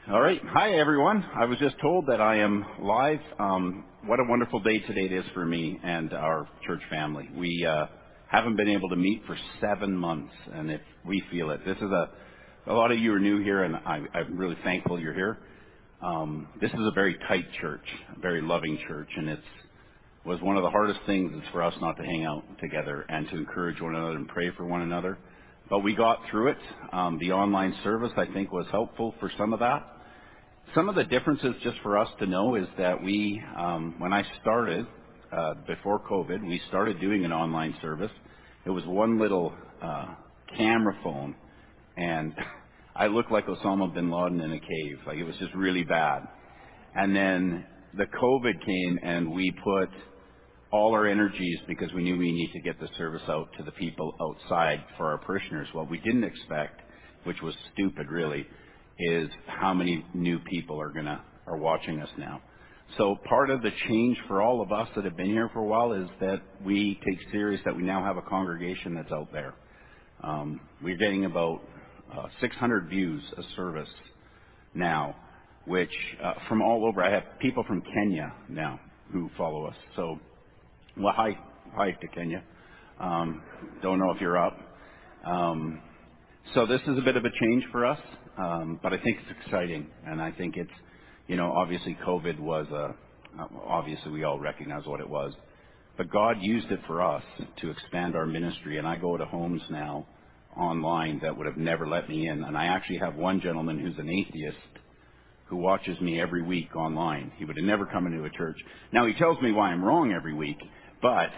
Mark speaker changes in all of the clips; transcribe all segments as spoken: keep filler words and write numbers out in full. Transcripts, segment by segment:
Speaker 1: All right. Hi, everyone. I was just told that I am live. Um, what a wonderful day today it is for me and our church family. We uh, haven't been able to meet for seven months, and if we feel it. This is a, a lot of you are new here, and I, I'm really thankful you're here. Um, this is a very tight church, a very loving church, and it's was one of the hardest things is for us not to hang out together and to encourage one another and pray for one another. But we got through it. Um, the online service, I think, was helpful for some of that. Some of the differences, just for us to know, is that we, um, when I started, uh, before COVID, we started doing an online service. It was one little uh, camera phone, and I looked like Osama bin Laden in a cave. Like, it was just really bad. And then the COVID came, and we put all our energies, because we knew we need to get the service out to the people outside for our parishioners. What we didn't expect, which was stupid really, is how many new people are gonna are watching us now. So part of the change for all of us that have been here for a while is that we take serious that we now have a congregation that's out there. Um, we're getting about uh, six hundred views a service now, which uh, from all over. I have people from Kenya now who follow us. So. Well, hi, hi to Kenya. Um, don't know if you're up. Um, so this is a bit of a change for us, um, but I think it's exciting, and I think it's, you know, obviously COVID was a, obviously we all recognize what it was, but God used it for us to expand our ministry, and I go to homes now online that would have never let me in, and I actually have one gentleman who's an atheist who watches me every week online. He would have never come into a church. Now he tells me why I'm wrong every week, but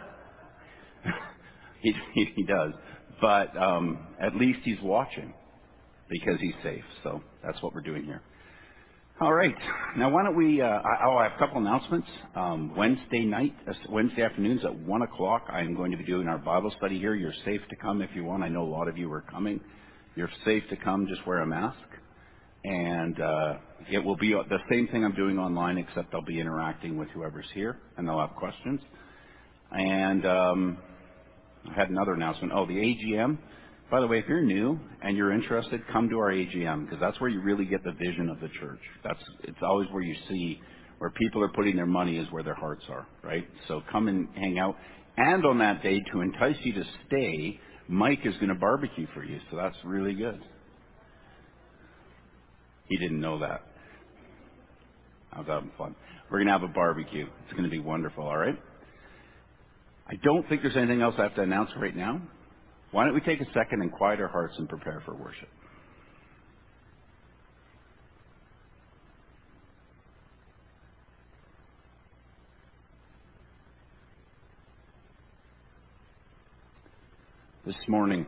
Speaker 1: he, he, he does. But um, at least he's watching because he's safe. So that's what we're doing here. All right. Now why don't we? Uh, I, oh, I have a couple announcements. Um, Wednesday night, uh, Wednesday afternoons at one o'clock. I'm going to be doing our Bible study here. You're safe to come if you want. I know a lot of you are coming. You're safe to come. Just wear a mask. And uh, it will be the same thing I'm doing online, except I'll be interacting with whoever's here, and they'll have questions. And um, I had another announcement. Oh, the A G M. By the way, if you're new and you're interested, come to our A G M, because that's where you really get the vision of the church. That's it's always where you see where people are putting their money is where their hearts are, right? So come and hang out. And on that day, to entice you to stay, Mike is going to barbecue for you, so that's really good. He didn't know that. I was having fun. We're going to have a barbecue. It's going to be wonderful, all right? I don't think there's anything else I have to announce right now. Why don't we take a second and quiet our hearts and prepare for worship? This morning,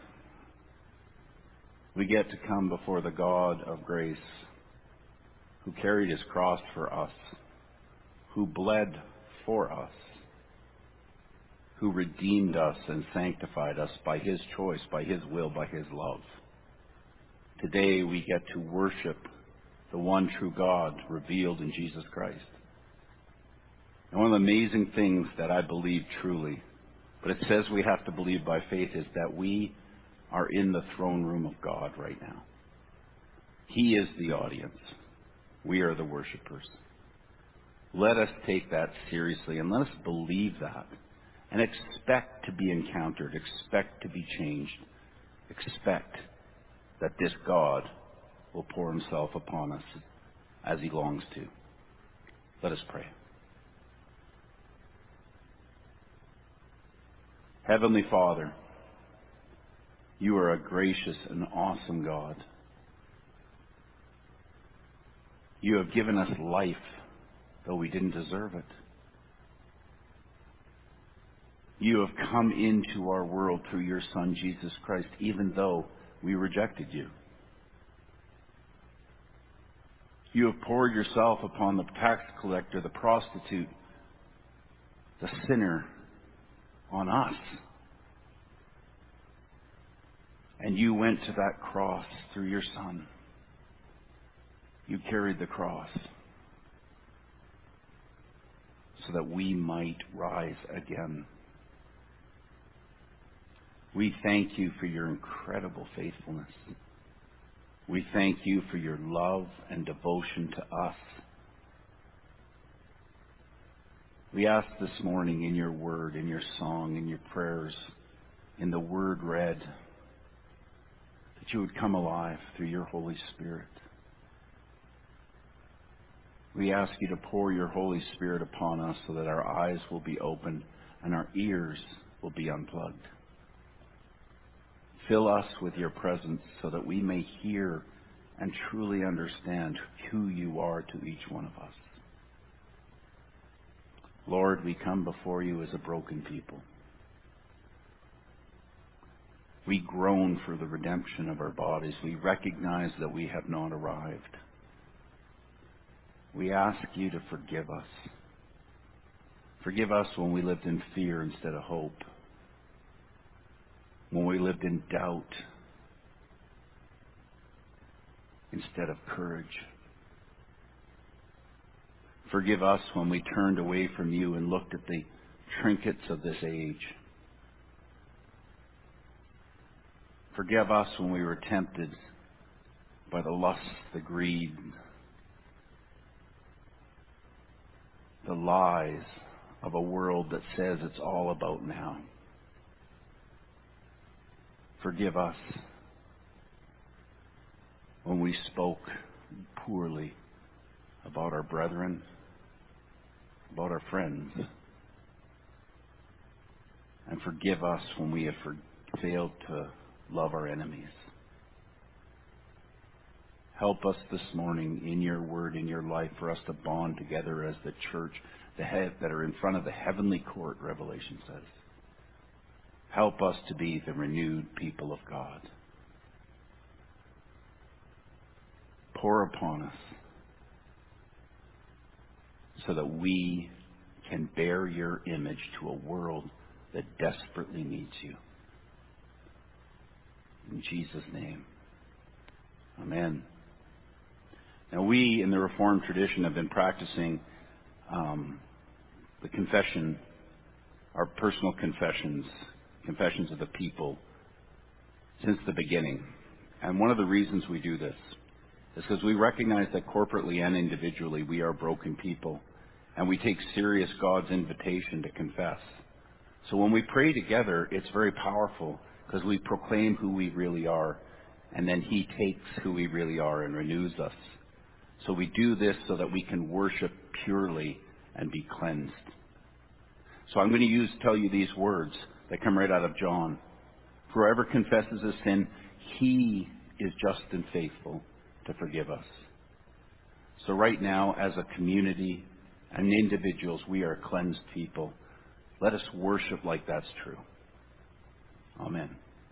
Speaker 1: we get to come before the God of grace, who carried his cross for us, who bled for us, who redeemed us and sanctified us by his choice, by his will, by his love. Today we get to worship the one true God revealed in Jesus Christ. And one of the amazing things that I believe truly, but it says we have to believe by faith, is that we are in the throne room of God right now. He is the audience. We are the worshipers. Let us take that seriously, and let us believe that and expect to be encountered, expect to be changed, expect that this God will pour himself upon us as he longs to. Let us pray. Heavenly Father, you are a gracious and awesome God. You have given us life, though we didn't deserve it. You have come into our world through your Son, Jesus Christ, even though we rejected you. You have poured yourself upon the tax collector, the prostitute, the sinner, on us. And you went to that cross through your Son. You carried the cross so that we might rise again. We thank you for your incredible faithfulness. We thank you for your love and devotion to us. We ask this morning in your word, in your song, in your prayers, in the word read, that you would come alive through your Holy Spirit. We ask you to pour your Holy Spirit upon us so that our eyes will be opened and our ears will be unplugged. Fill us with your presence so that we may hear and truly understand who you are to each one of us. Lord, we come before you as a broken people. We groan for the redemption of our bodies. We recognize that we have not arrived. We ask you to forgive us. Forgive us when we lived in fear instead of hope, when we lived in doubt instead of courage. Forgive us when we turned away from you and looked at the trinkets of this age. Forgive us when we were tempted by the lust, the greed, the lies of a world that says it's all about now. Forgive us when we spoke poorly about our brethren, about our friends. And forgive us when we have for- failed to love our enemies. Help us this morning in your word, in your life, for us to bond together as the church the head, that are in front of the heavenly court, Revelation says. Help us to be the renewed people of God. Pour upon us so that we can bear your image to a world that desperately needs you. In Jesus' name, amen. Now, we in the Reformed tradition have been practicing um, the confession, our personal confessions, confessions of the people, since the beginning. And one of the reasons we do this is because we recognize that corporately and individually we are broken people, and we take serious God's invitation to confess. So when we pray together, it's very powerful because we proclaim who we really are, and then He takes who we really are and renews us. So we do this so that we can worship purely and be cleansed. So I'm going to use tell you these words that come right out of John. Whoever confesses a sin, He is just and faithful to forgive us. So right now, as a community and individuals, we are a cleansed people. Let us worship like that's true. Amen.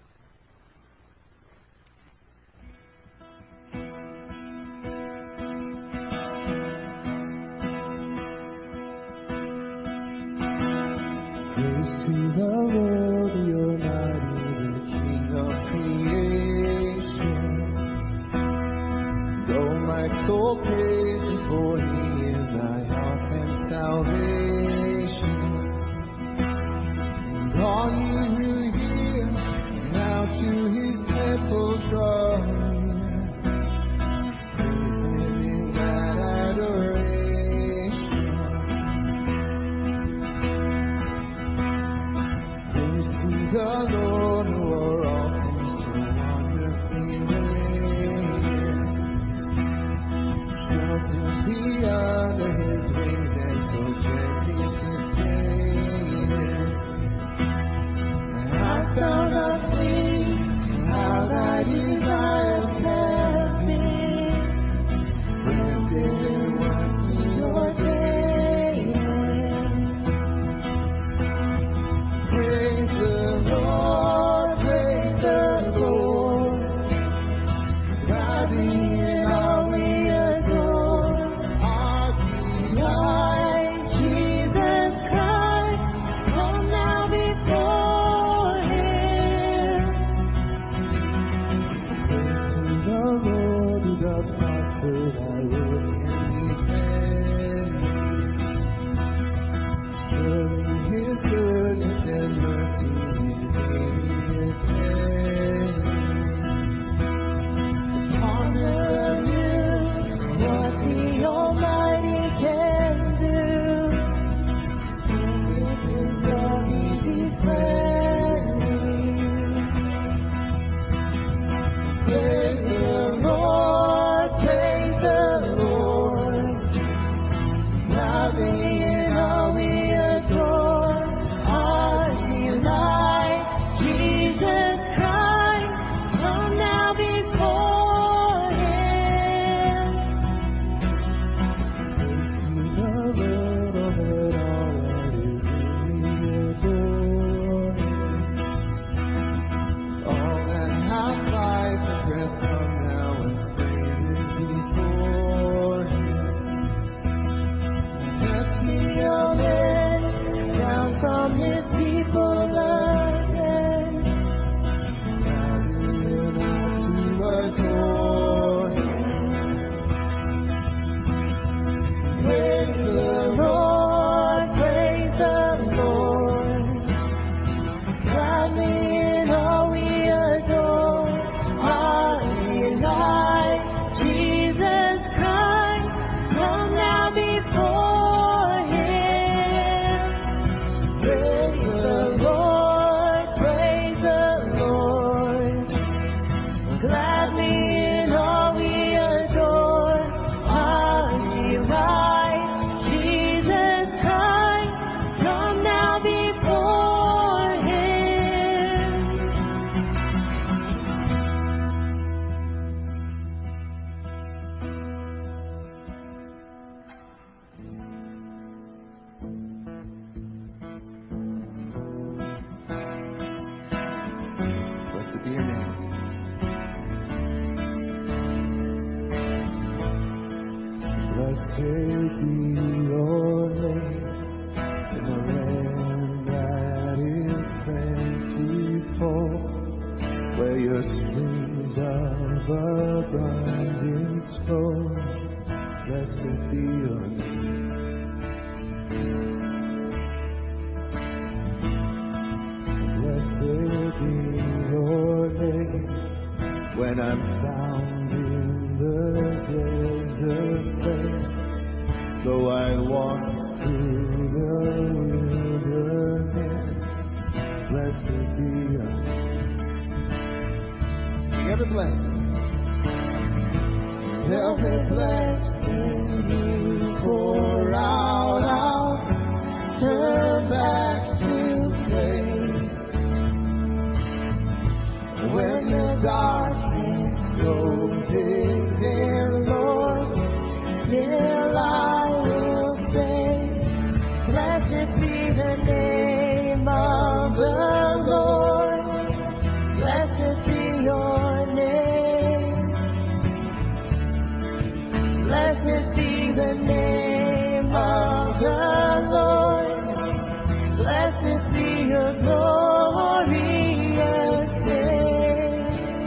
Speaker 2: Praise to the Lord, the Almighty, the King of creation. Though my soul praises, for He is thy help and salvation. And all you who hear, now to His temple draw near. Praise Him in that adoration. The Lord, who are all things so wonderfully made. Shout Every blessing you pour out, I'll turn back to praise. When the darkness closes in, Lord, still I will say, blessed be the name of the Lord. Blessed be your name. Blessed be the name of the Lord. Blessed be your glorious name.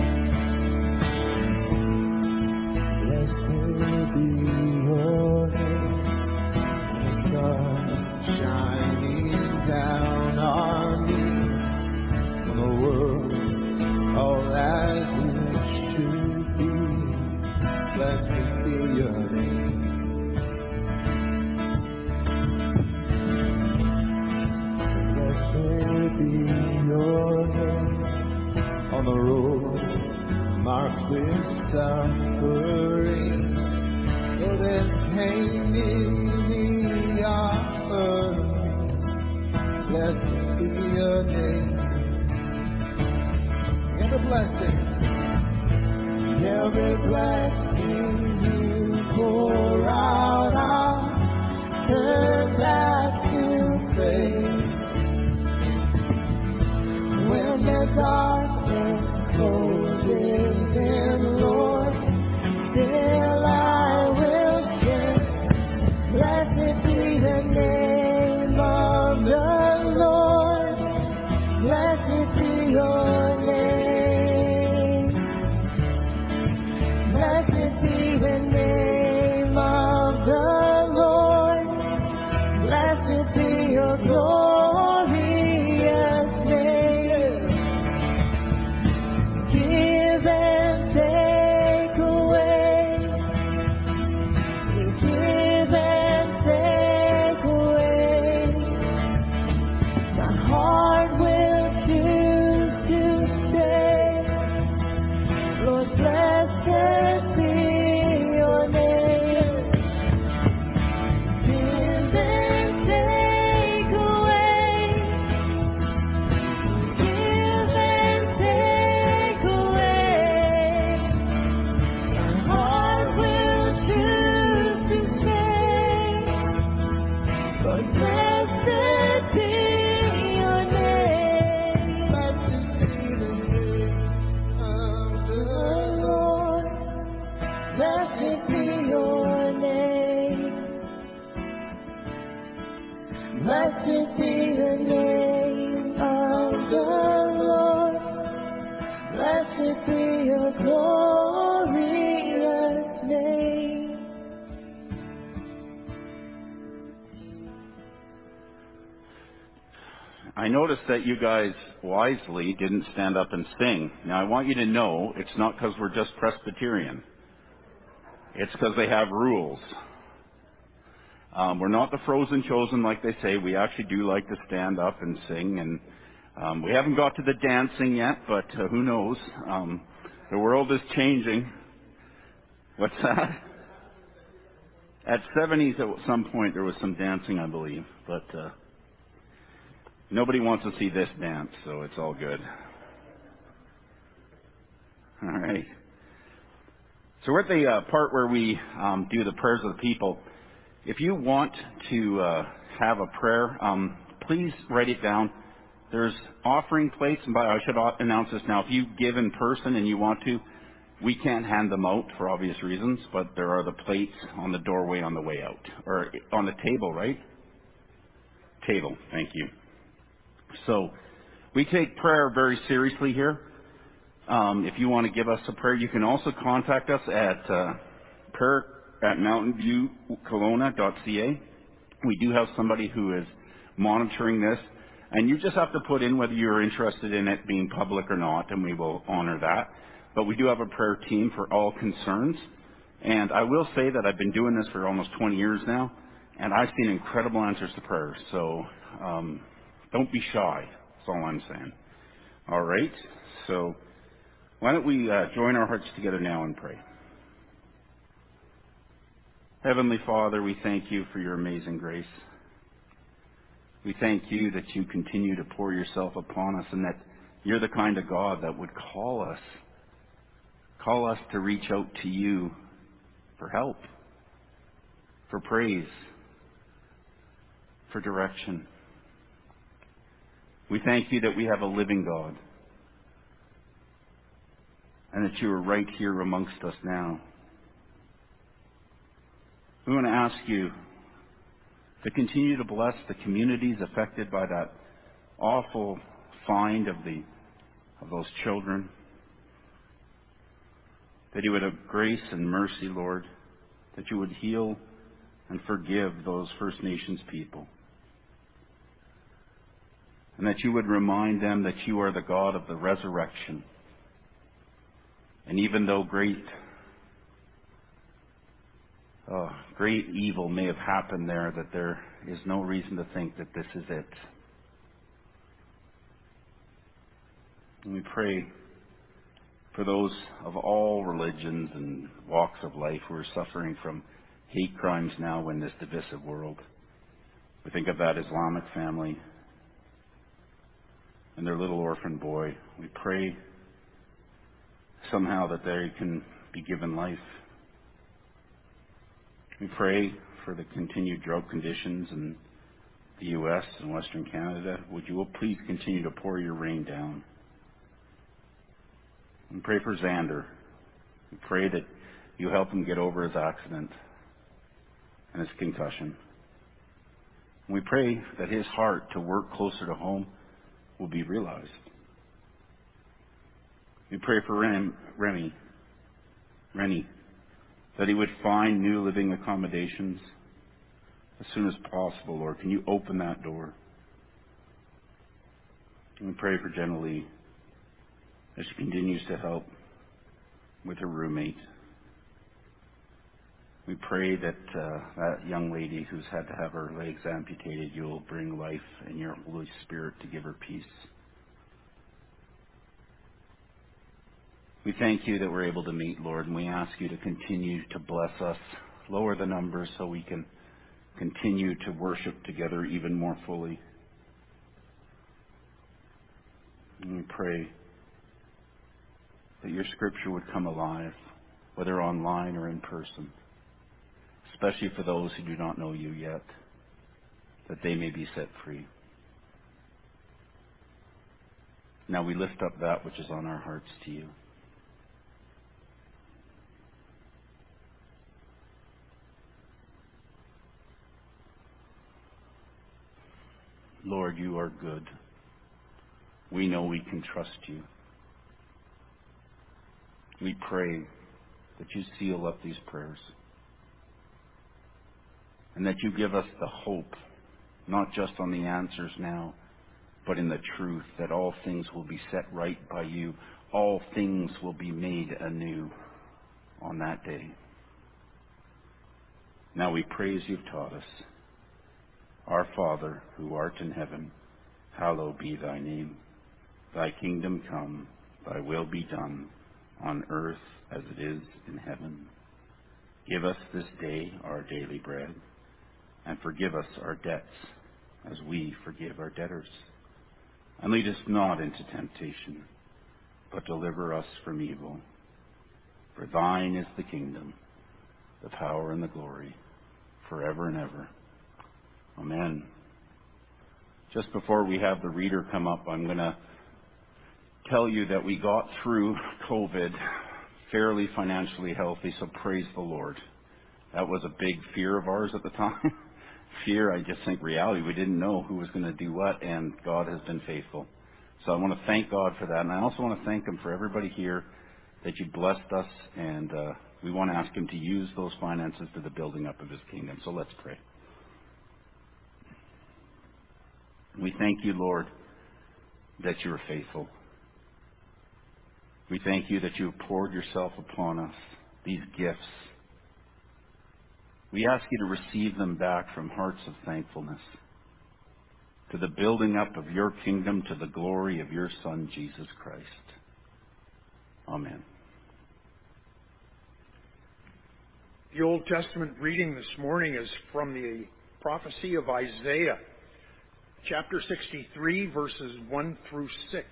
Speaker 2: Blessed be your name. The sun shining down on me, on the world all as it should be. Blessed be your name. Blessed be your name. On the road marked with suffering, though there's pain in the offering, blessed be your name. Every blessing, every blessing you pour out, I'll turn back to praise. When the darkness closes in, Lord, still I will sing. Blessed be the name of the Lord. Blessed be your name. Blessed be the name of the Lord. Blessed be your glorious name. Give and take away. Give and take away. My heart will choose to stay. Lord, blessed be your name. Give and take away. Give and take away. My heart will choose to stay. Lord, blessed be your name. Blessed be the name of the Lord. Blessed be your name. Blessed be the name of the Lord. Blessed be your glorious name.
Speaker 1: I noticed that you guys wisely didn't stand up and sing. Now, I want you to know it's not because we're just Presbyterian. It's because they have rules. Um, we're not the frozen chosen like they say. We actually do like to stand up and sing. And um, we haven't got to the dancing yet, but uh, who knows? Um, the world is changing. What's that? At seventies, at some point, there was some dancing, I believe. But uh, nobody wants to see this dance, so it's all good. All right. So we're at the uh, part where we um, do the prayers of the people. If you want to uh, have a prayer, um, please write it down. There's offering plates, and by I should announce this now. If you give in person and you want to, we can't hand them out for obvious reasons, but there are the plates on the doorway on the way out, or on the table, right? Table, thank you. So we take prayer very seriously here. Um, if you want to give us a prayer, you can also contact us at uh, prayer at mountain view kelowna dot c a. We do have somebody who is monitoring this, and you just have to put in whether you're interested in it being public or not, and we will honor that. But we do have a prayer team for all concerns. And I will say that I've been doing this for almost twenty years now, and I've seen incredible answers to prayers. So um, don't be shy. That's all I'm saying. All right. So why don't we uh, join our hearts together now and pray. Heavenly Father, we thank you for your amazing grace. We thank you that you continue to pour yourself upon us and that you're the kind of God that would call us, call us to reach out to you for help, for praise, for direction. We thank you that we have a living God and that you are right here amongst us now. We want to ask you to continue to bless the communities affected by that awful find of the of those children. That you would have grace and mercy, Lord, that you would heal and forgive those First Nations people. And that you would remind them that you are the God of the resurrection. And even though great, uh, great evil may have happened there, that there is no reason to think that this is it. And we pray for those of all religions and walks of life who are suffering from hate crimes now in this divisive world. We think of that Islamic family and their little orphan boy. We pray somehow that they can be given life. We pray for the continued drought conditions in the U S and Western Canada. Would you please continue to pour your rain down? We pray for Xander. We pray that you help him get over his accident and his concussion. We pray that his heart to work closer to home will be realized. We pray for Rem, Remy, Rennie, that he would find new living accommodations as soon as possible, Lord. Can you open that door? And we pray for Jenna Lee as she continues to help with her roommate. We pray that uh, that young lady who's had to have her legs amputated, you'll bring life and your Holy Spirit to give her peace. We thank you that we're able to meet, Lord, and we ask you to continue to bless us, lower the numbers so we can continue to worship together even more fully. And we pray that your scripture would come alive, whether online or in person, especially for those who do not know you yet, that they may be set free. Now we lift up that which is on our hearts to you. Lord, you are good. We know we can trust you. We pray that you seal up these prayers and that you give us the hope, not just on the answers now, but in the truth that all things will be set right by you. All things will be made anew on that day. Now we praise you've taught us. Our Father, who art in heaven, hallowed be thy name. Thy kingdom come, thy will be done, on earth as it is in heaven. Give us this day our daily bread, and forgive us our debts, as we forgive our debtors. And lead us not into temptation, but deliver us from evil. For thine is the kingdom, the power, and the glory, forever and ever. Amen. Just before we have the reader come up, I'm going to tell you that we got through COVID fairly financially healthy, so praise the Lord. That was a big fear of ours at the time. Fear, I just think reality. We didn't know who was going to do what, and God has been faithful. So I want to thank God for that, and I also want to thank Him for everybody here that you blessed us, and uh, we want to ask Him to use those finances to the building up of His kingdom. So let's pray. We thank you, Lord, that you are faithful. We thank you that you have poured yourself upon us, these gifts. We ask you to receive them back from hearts of thankfulness, to the building up of your kingdom, to the glory of your Son, Jesus Christ. Amen.
Speaker 3: The Old Testament reading this morning is from the prophecy of Isaiah, chapter sixty-three, verses one through six.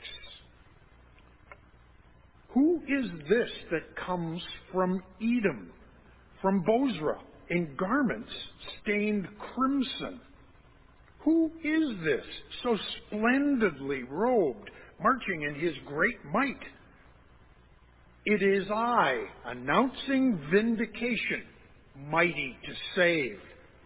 Speaker 3: Who is this that comes from Edom, from Bozrah, in garments stained crimson? Who is this so splendidly robed, marching in his great might? It is I, announcing vindication, mighty to save.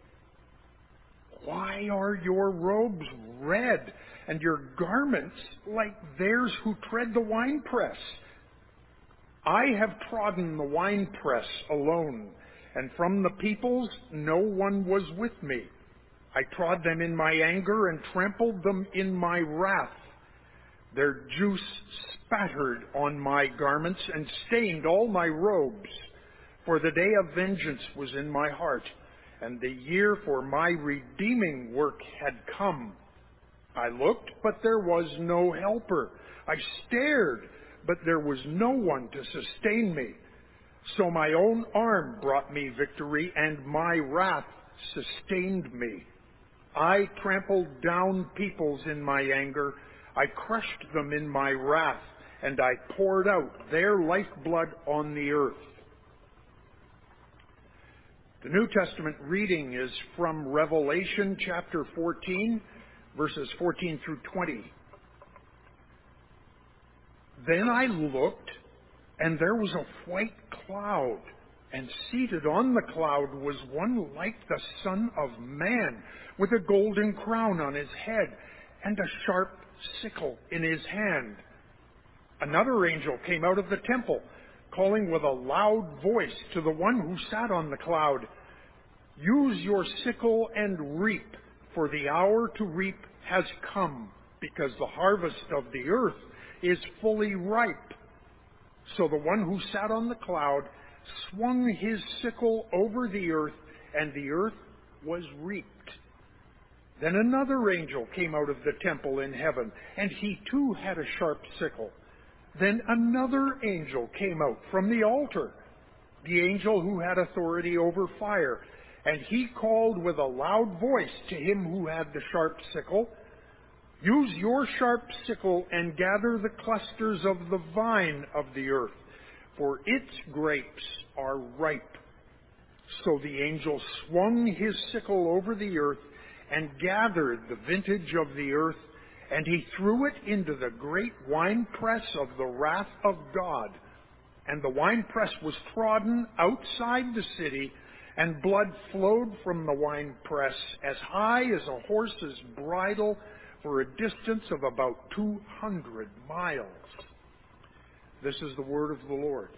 Speaker 3: Why are your robes red, and your garments like theirs who tread the winepress? I have trodden the winepress alone, and from the peoples no one was with me. I trod them in my anger and trampled them in my wrath. Their juice spattered on my garments and stained all my robes. For the day of vengeance was in my heart, and the year for my redeeming work had come. I looked, but there was no helper. I stared, but there was no one to sustain me. So my own arm brought me victory, and my wrath sustained me. I trampled down peoples in my anger. I crushed them in my wrath, and I poured out their lifeblood on the earth. The New Testament reading is from Revelation chapter fourteen, verses fourteen through twenty. Then I looked, and there was a white cloud, and seated on the cloud was one like the Son of Man, with a golden crown on his head, and a sharp sickle in his hand. Another angel came out of the temple, calling with a loud voice to the one who sat on the cloud, "Use your sickle and reap, for the hour to reap has come, because the harvest of the earth is fully ripe." So the one who sat on the cloud swung his sickle over the earth, and the earth was reaped. Then another angel came out of the temple in heaven, and he too had a sharp sickle. Then another angel came out from the altar, the angel who had authority over fire, and he called with a loud voice to him who had the sharp sickle, "Use your sharp sickle and gather the clusters of the vine of the earth, for its grapes are ripe." So the angel swung his sickle over the earth and gathered the vintage of the earth, and he threw it into the great winepress of the wrath of God. And the winepress was trodden outside the city, and blood flowed from the winepress as high as a horse's bridle for a distance of about two hundred miles. This is the word of the Lord.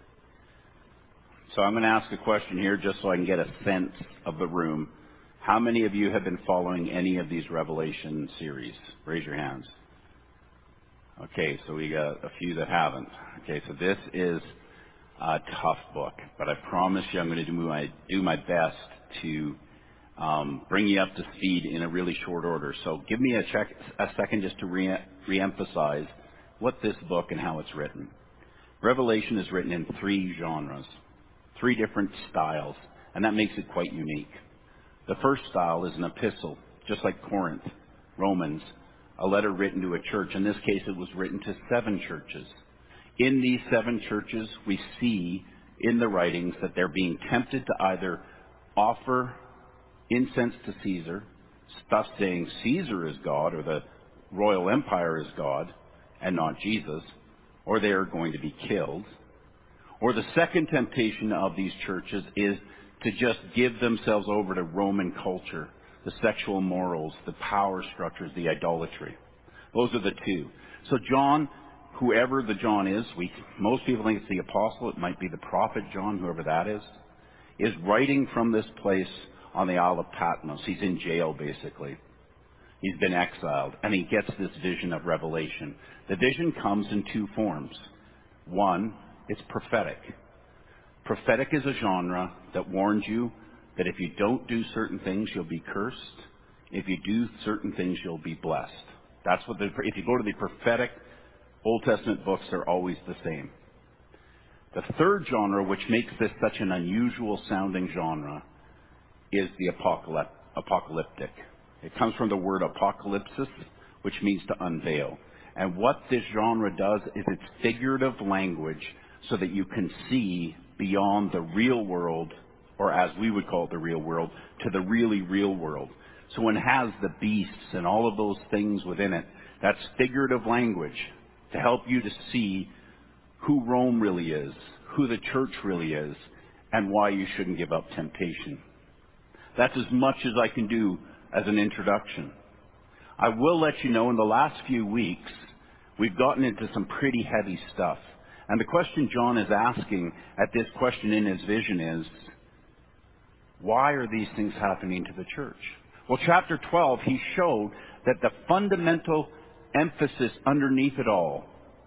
Speaker 1: So I'm going to ask a question here just so I can get a sense of the room. How many of you have been following any of these Revelation series? Raise your hands. Okay, so we got a few that haven't. Okay, so this is a tough book, but I promise you I'm going to do my, do my best to um, bring you up to speed in a really short order. So give me a, check, a second just to re- re-emphasize what this book and how it's written. Revelation is written in three genres, three different styles, and that makes it quite unique. The first style is an epistle, just like Corinth, Romans, a letter written to a church. In this case, it was written to seven churches. In these seven churches, we see in the writings that they're being tempted to either offer incense to Caesar, stuff saying Caesar is God or the royal empire is God and not Jesus, or they are going to be killed. Or the second temptation of these churches is to just give themselves over to Roman culture, the sexual morals, the power structures, the idolatry. Those are the two. So John, whoever the John is, we, most people think it's the apostle, it might be the prophet John, whoever that is, is writing from this place on the Isle of Patmos. He's in jail, basically. He's been exiled, and he gets this vision of Revelation. The vision comes in two forms. One, it's prophetic. Prophetic is a genre that warns you that if you don't do certain things, you'll be cursed. If you do certain things, you'll be blessed. That's what the, if you go to the prophetic Old Testament books, they're always the same. The third genre, which makes this such an unusual sounding genre, is the apocalyp- apocalyptic. It comes from the word apocalypsis, which means to unveil. And what this genre does is it's figurative language so that you can see beyond the real world, or as we would call it the real world, to the really real world. So when it has the beasts and all of those things within it, that's figurative language to help you to see who Rome really is, who the church really is, and why you shouldn't give up temptation. That's as much as I can do as an introduction. I will let you know in the last few weeks, we've gotten into some pretty heavy stuff. And the question John is asking at this question in his vision is, why are these things happening to the church? Well, chapter twelve, he showed that the fundamental emphasis underneath it all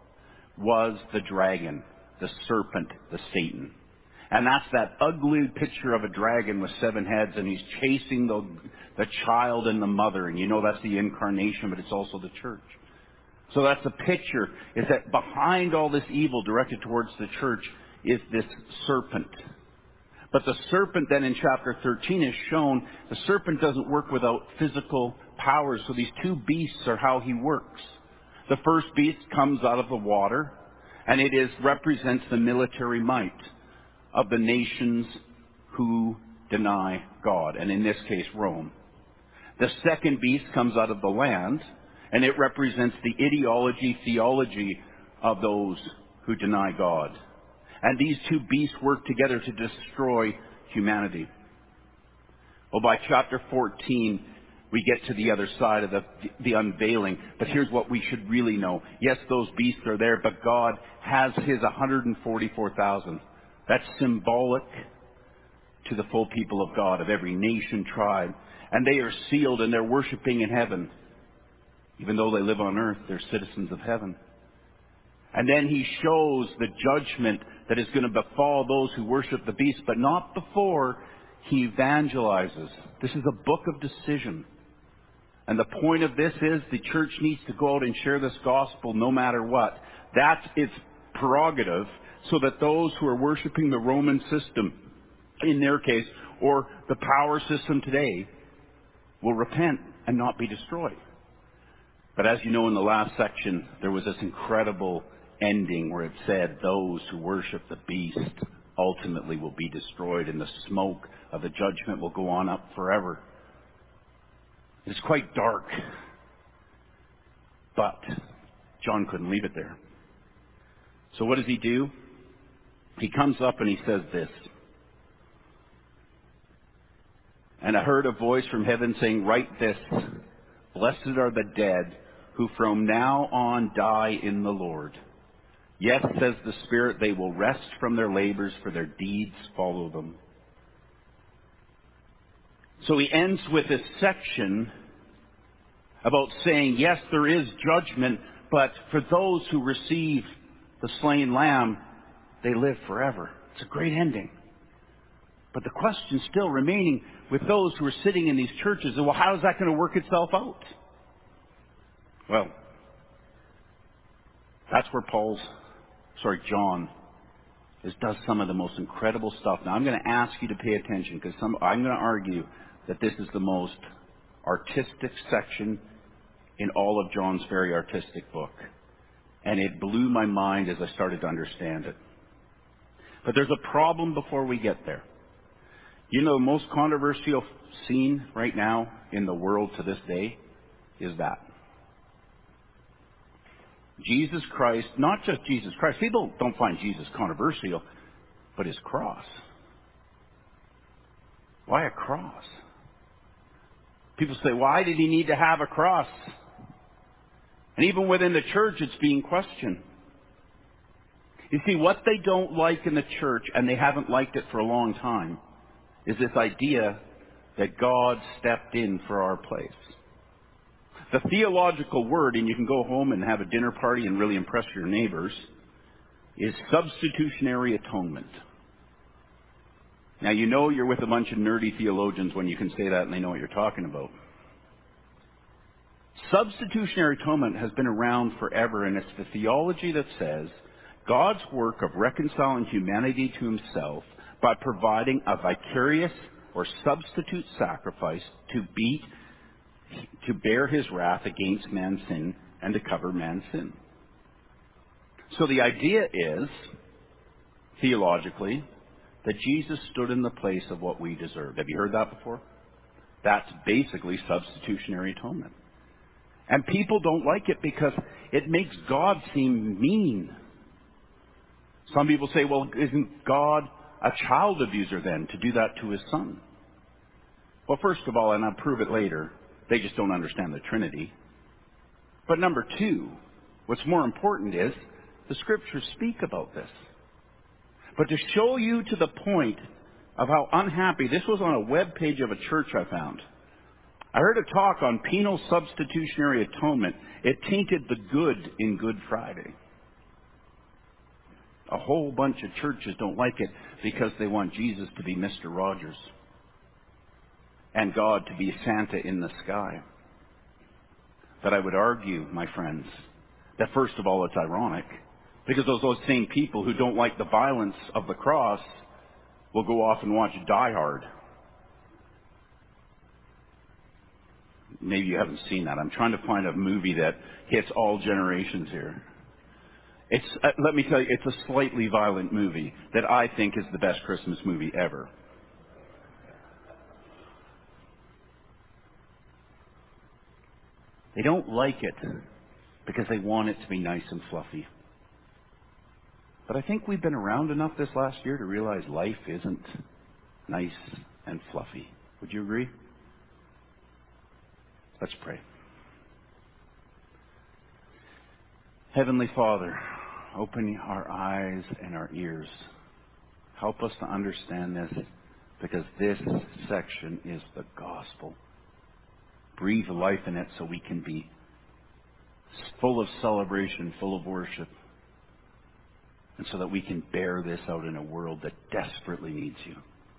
Speaker 1: was the dragon, the serpent, the Satan. And that's that ugly picture of a dragon with seven heads, and he's chasing the, the child and the mother. And you know that's the incarnation, but it's also the church. So that's the picture, is that behind all this evil directed towards the church is this serpent. But the serpent then in chapter thirteen is shown, the serpent doesn't work without physical powers. So these two beasts are how he works. The first beast comes out of the water, and it is represents the military might of the nations who deny God, and in this case, Rome. The second beast comes out of the land, and it represents the ideology, theology of those who deny God. And these two beasts work together to destroy humanity. Well, by chapter fourteen, we get to the other side of the, the unveiling. But here's what we should really know. Yes, those beasts are there, but God has his one hundred forty-four thousand. That's symbolic to the full people of God, of every nation, tribe. And they are sealed and they're worshiping in heaven. Even though they live on earth, they're citizens of heaven. And then he shows the judgment that is going to befall those who worship the beast, but not before he evangelizes. This is a book of decision. And the point of this is the church needs to go out and share this gospel no matter what. That's its prerogative, so that those who are worshiping the Roman system, in their case, or the power system today, will repent and not be destroyed. But as you know, in the last section, there was this incredible ending where it said those who worship the beast ultimately will be destroyed, and the smoke of the judgment will go on up forever. It's quite dark. But John couldn't leave it there. So what does he do? He comes up and he says this. And I heard a voice from heaven saying, "Write this, blessed are the dead who from now on die in the Lord. Yes, says the Spirit, they will rest from their labors, for their deeds follow them." So he ends with this section about saying, yes, there is judgment, but for those who receive the slain lamb, they live forever. It's a great ending. But the question still remaining with those who are sitting in these churches, well, how is that going to work itself out? Well, that's where Paul's, sorry, John is, does some of the most incredible stuff. Now, I'm going to ask you to pay attention, because some, I'm going to argue that this is the most artistic section in all of John's very artistic book. And it blew my mind as I started to understand it. But there's a problem before we get there. You know, the most controversial scene right now in the world to this day is that. Jesus Christ, not just Jesus Christ. People don't find Jesus controversial, but his cross. Why a cross? People say, why did he need to have a cross? And even within the church, it's being questioned. You see, what they don't like in the church, and they haven't liked it for a long time, is this idea that God stepped in for our place. The theological word, and you can go home and have a dinner party and really impress your neighbors, is substitutionary atonement. Now, you know you're with a bunch of nerdy theologians when you can say that and they know what you're talking about. Substitutionary atonement has been around forever, and it's the theology that says God's work of reconciling humanity to himself by providing a vicarious or substitute sacrifice to beat, to bear his wrath against man's sin and to cover man's sin. So the idea is, theologically, that Jesus stood in the place of what we deserved. Have you heard that before? That's basically substitutionary atonement. And people don't like it because it makes God seem mean. Some people say, well, isn't God a child abuser then to do that to his son? Well, first of all, and I'll prove it later, they just don't understand the Trinity. But number two, what's more important is the Scriptures speak about this. But to show you to the point of how unhappy, this was on a web page of a church I found. I heard a talk on penal substitutionary atonement. It tainted the good in Good Friday. A whole bunch of churches don't like it because they want Jesus to be Mister Rogers and God to be Santa in the sky. But I would argue, my friends, that first of all it's ironic because those, those same people who don't like the violence of the cross will go off and watch Die Hard. Maybe you haven't seen that. I'm trying to find a movie that hits all generations here. It's, uh, let me tell you, it's a slightly violent movie that I think is the best Christmas movie ever. They don't like it because they want it to be nice and fluffy. But I think we've been around enough this last year to realize life isn't nice and fluffy. Would you agree? Let's pray. Heavenly Father, open our eyes and our ears. Help us to understand this because this section is the gospel. Breathe life in it so we can be full of celebration, full of worship, and so that we can bear this out in a world that desperately needs you.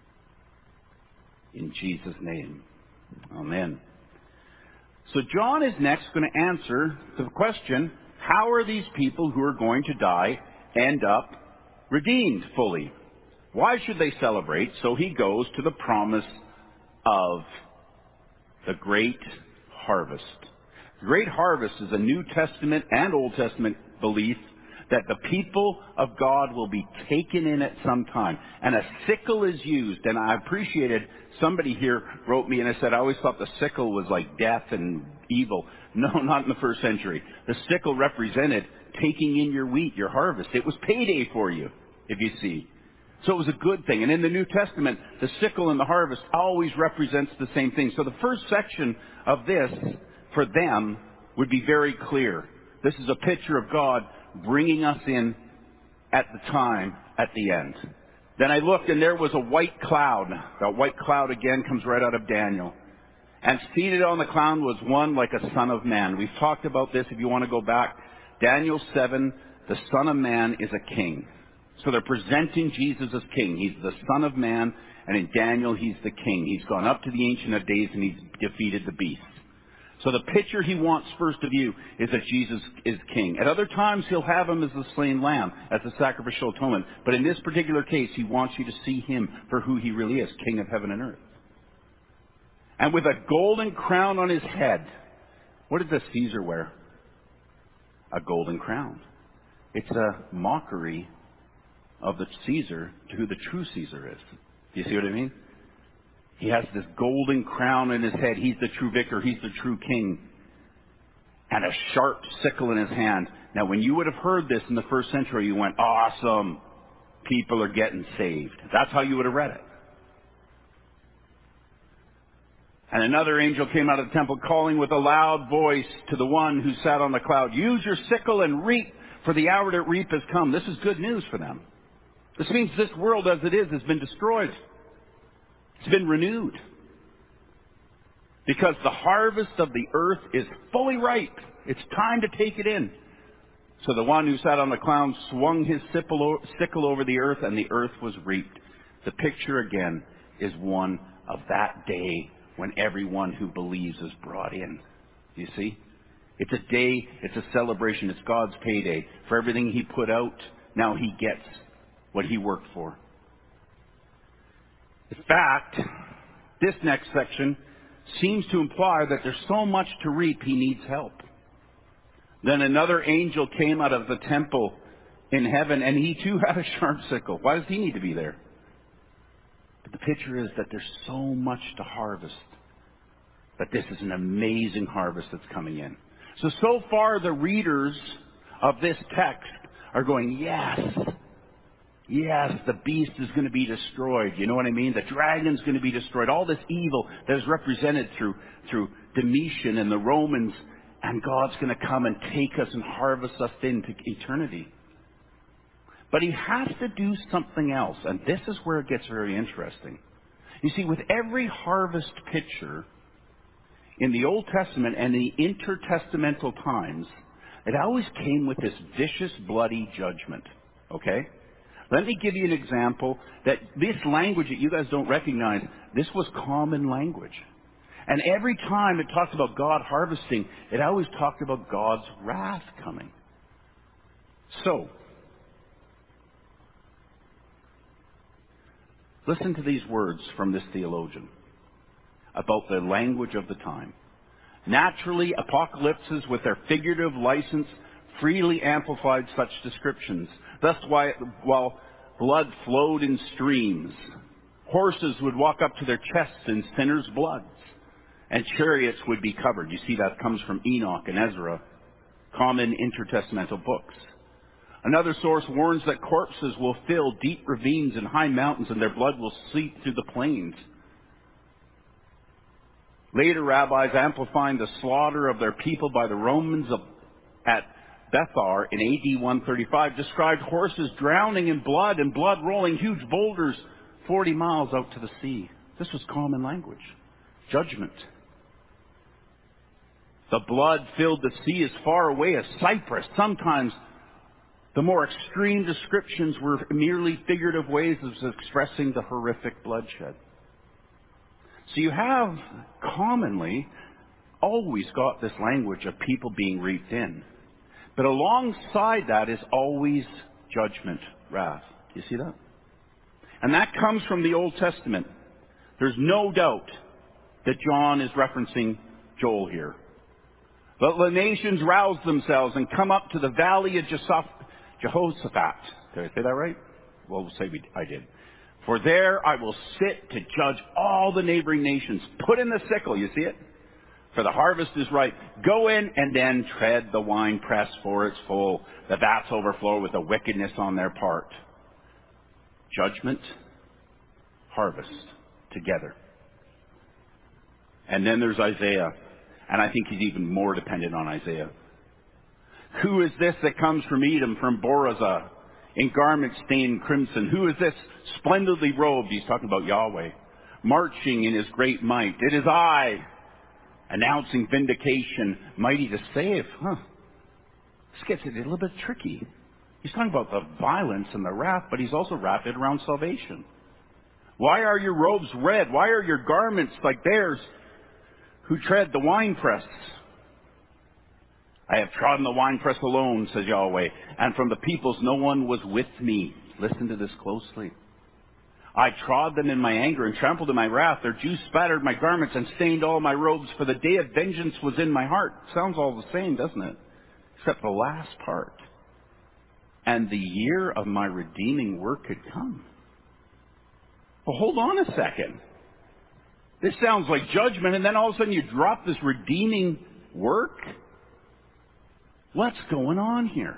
Speaker 1: In Jesus' name, amen. So John is next going to answer the question, how are these people who are going to die end up redeemed fully? Why should they celebrate? So he goes to the promise of the great harvest. The great harvest is a New Testament and Old Testament belief that the people of God will be taken in at some time. And a sickle is used. And I appreciated somebody here wrote me and I said, I always thought the sickle was like death and evil. No, not in the first century. The sickle represented taking in your wheat, your harvest. It was payday for you, if you see. So it was a good thing. And in the New Testament, the sickle and the harvest always represents the same thing. So the first section of this, for them, would be very clear. This is a picture of God bringing us in at the time, at the end. Then I looked and there was a white cloud. That white cloud again comes right out of Daniel. And seated on the cloud was one like a son of man. We've talked about this if you want to go back. Daniel seven, the Son of Man is a king. So they're presenting Jesus as king. He's the Son of Man, and in Daniel he's the king. He's gone up to the Ancient of Days and he's defeated the beast. So the picture he wants first of you is that Jesus is king. At other times, he'll have him as the slain lamb, as the sacrificial atonement. But in this particular case, he wants you to see him for who he really is, King of heaven and earth. And with a golden crown on his head, what did the Caesar wear? A golden crown. It's a mockery of the Caesar to who the true Caesar is. Do you see what I mean? He has this golden crown in his head. He's the true vicar. He's the true king. And a sharp sickle in his hand. Now, when you would have heard this in the first century, you went, awesome. People are getting saved. That's how you would have read it. And another angel came out of the temple calling with a loud voice to the one who sat on the cloud, use your sickle and reap, for the hour to reap has come. This is good news for them. This means this world as it is has been destroyed. It's been renewed. Because the harvest of the earth is fully ripe. It's time to take it in. So the one who sat on the cloud swung his sickle over the earth, and the earth was reaped. The picture again is one of that day when everyone who believes is brought in. You see? It's a day, it's a celebration, it's God's payday for everything he put out now he gets what he worked for. In fact, this next section seems to imply that there's so much to reap he needs help. Then another angel came out of the temple in heaven, and he too had a sharp sickle. Why does he need to be there? But the picture is that there's so much to harvest, that this is an amazing harvest that's coming in. So, so far the readers of this text are going, yes, yes, the beast is going to be destroyed. You know what I mean? The dragon's going to be destroyed. All this evil that is represented through, through Domitian and the Romans, and God's going to come and take us and harvest us into eternity. But he has to do something else, and this is where it gets very interesting. You see, with every harvest picture in the Old Testament and the intertestamental times, it always came with this vicious, bloody judgment. Okay? Let me give you an example that this language that you guys don't recognize, this was common language. And every time it talked about God harvesting, it always talked about God's wrath coming. So, listen to these words from this theologian about the language of the time. Naturally, apocalypses with their figurative license freely amplified such descriptions. Thus, while blood flowed in streams, horses would walk up to their chests in sinners' bloods, and chariots would be covered. You see, that comes from Enoch and Ezra, common intertestamental books. Another source warns that corpses will fill deep ravines and high mountains, and their blood will seep through the plains. Later rabbis, amplifying the slaughter of their people by the Romans of, at Bethar in A D one thirty-five, described horses drowning in blood and blood rolling huge boulders forty miles out to the sea. This was common language. Judgment. The blood filled the sea as far away as Cyprus. Sometimes the more extreme descriptions were merely figurative ways of expressing the horrific bloodshed. So you have commonly always got this language of people being reaped in. But alongside that is always judgment, wrath. Do you see that? And that comes from the Old Testament. There's no doubt that John is referencing Joel here. But the nations rouse themselves and come up to the valley of Jehoshaphat. Did I say that right? Well, we'll say we, I did. For there I will sit to judge all the neighboring nations. Put in the sickle, you see it? For the harvest is ripe. Go in and then tread the winepress, for it's full. The vats overflow with the wickedness on their part. Judgment, harvest, together. And then there's Isaiah. And I think he's even more dependent on Isaiah. Who is this that comes from Edom, from Borazah, in garments stained crimson? Who is this splendidly robed? He's talking about Yahweh. Marching in his great might. It is I, announcing vindication, mighty to save. Huh. This gets it a little bit tricky. He's talking about the violence and the wrath, but he's also wrapped it around salvation. Why are your robes red? Why are your garments like theirs who tread the winepress? I have trodden the winepress alone, says Yahweh, and from the peoples no one was with me. Listen to this closely. I trod them in my anger and trampled in my wrath. Their juice spattered my garments and stained all my robes, for the day of vengeance was in my heart. Sounds all the same, doesn't it? Except the last part. And the year of my redeeming work had come. Well, hold on a second. This sounds like judgment, and then all of a sudden you drop this redeeming work? What's going on here?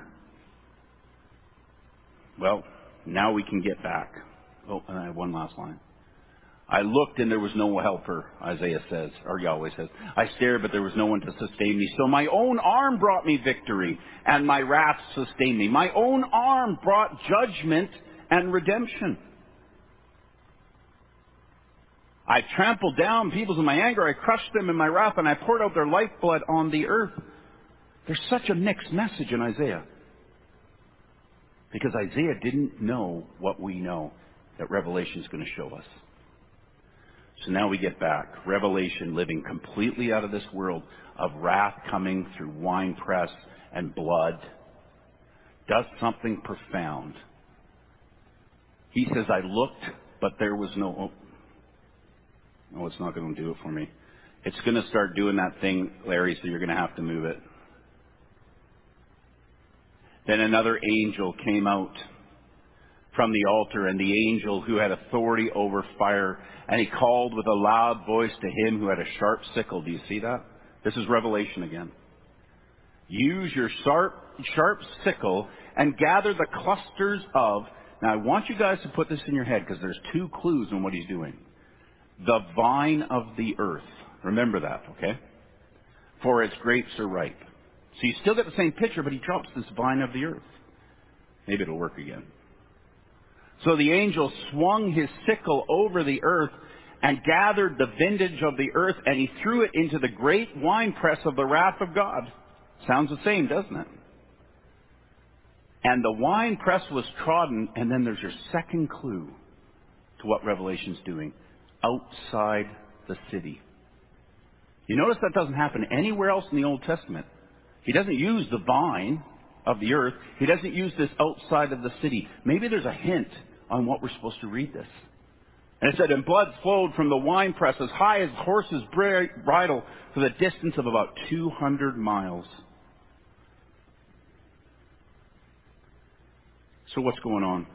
Speaker 1: Well, now we can get back. Oh, and I have one last line. I looked and there was no helper, Isaiah says, or Yahweh says. I stared, but there was no one to sustain me. So my own arm brought me victory, and my wrath sustained me. My own arm brought judgment and redemption. I trampled down peoples in my anger. I crushed them in my wrath, and I poured out their lifeblood on the earth. There's such a mixed message in Isaiah. Because Isaiah didn't know what we know that Revelation is going to show us. So now we get back. Revelation living completely out of this world of wrath coming through winepress and blood. does something profound. He says, I looked, but there was no... Oh, no, it's not going to do it for me. It's going to start doing that thing, Larry, so you're going to have to move it. Then another angel came out from the altar, and the angel who had authority over fire, and he called with a loud voice to him who had a sharp sickle. Do you see that? This is Revelation again. Use your sharp, sharp sickle and gather the clusters of... Now, I want you guys to put this in your head because there's two clues in what he's doing. The vine of the earth. Remember that, okay? For its grapes are ripe. So you still get the same picture, but he drops this vine of the earth. Maybe it'll work again. So the angel swung his sickle over the earth and gathered the vintage of the earth, and he threw it into the great winepress of the wrath of God. Sounds the same, doesn't it? And the winepress was trodden, and then there's your second clue to what Revelation's doing. Outside the city. You notice that doesn't happen anywhere else in the Old Testament. He doesn't use the vine of the earth. He doesn't use this outside of the city. Maybe there's a hint on what we're supposed to read this. And it said, and blood flowed from the winepress as high as a horse's bridle for the distance of about two hundred miles. So what's going on?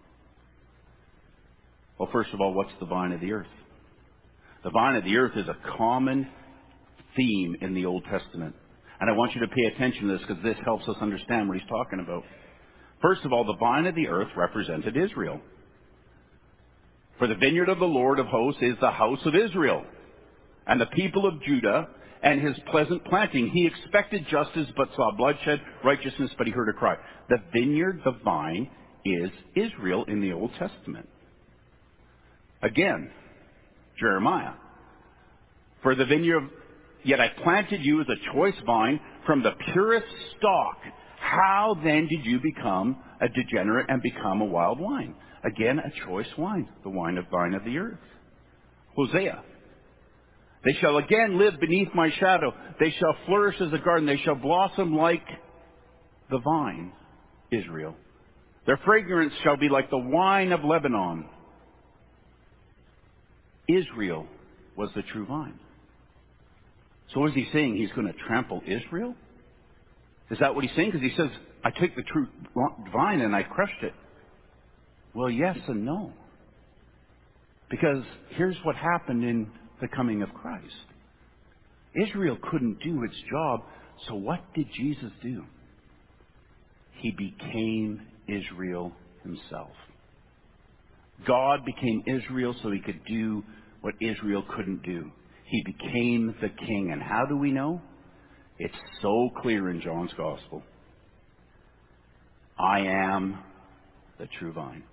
Speaker 1: Well, first of all, what's the vine of the earth? The vine of the earth is a common theme in the Old Testament. And I want you to pay attention to this because this helps us understand what he's talking about. First of all, the vine of the earth represented Israel. For the vineyard of the Lord of hosts is the house of Israel, and the people of Judah, and his pleasant planting. He expected justice, but saw bloodshed, righteousness, but he heard a cry. The vineyard, the vine, is Israel in the Old Testament. Again, Jeremiah. For the vineyard, yet I planted you as a choice vine from the purest stock. How then did you become a degenerate and become a wild wine? Again, a choice wine, the wine of vine of the earth. Hosea. They shall again live beneath my shadow. They shall flourish as a garden. They shall blossom like the vine, Israel. Their fragrance shall be like the wine of Lebanon. Israel was the true vine. So is he saying he's going to trample Israel? Is that what he's saying? Because he says, I took the true vine and I crushed it. Well, yes and no. Because here's what happened in the coming of Christ. Israel couldn't do its job, so what did Jesus do? He became Israel himself. God became Israel so he could do what Israel couldn't do. He became the king. And how do we know? It's so clear in John's Gospel. I am the true vine.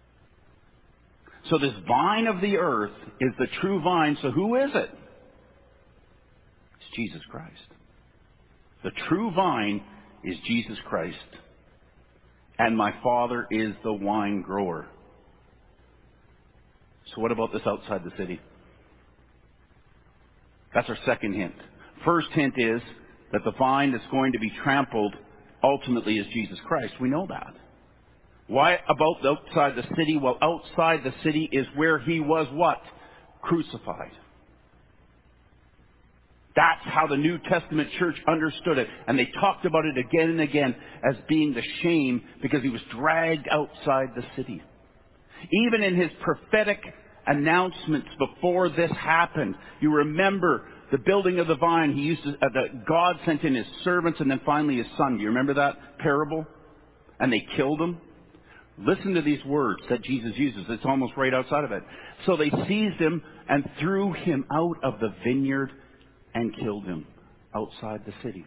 Speaker 1: So this vine of the earth is the true vine. So who is it? It's Jesus Christ. The true vine is Jesus Christ. And my Father is the wine grower. So what about this outside the city? That's our second hint. First hint is that the vine that's going to be trampled ultimately is Jesus Christ. We know that. Why about the outside the city? Well, outside the city is where he was what? Crucified. That's how the New Testament church understood it. And they talked about it again and again as being the shame because he was dragged outside the city. Even in his prophetic announcements before this happened, you remember the building of the vine. He used to, uh, the, God sent in his servants and then finally his son. Do you remember that parable? And they killed him. Listen to these words that Jesus uses. It's almost right outside of it. So they seized him and threw him out of the vineyard and killed him outside the city.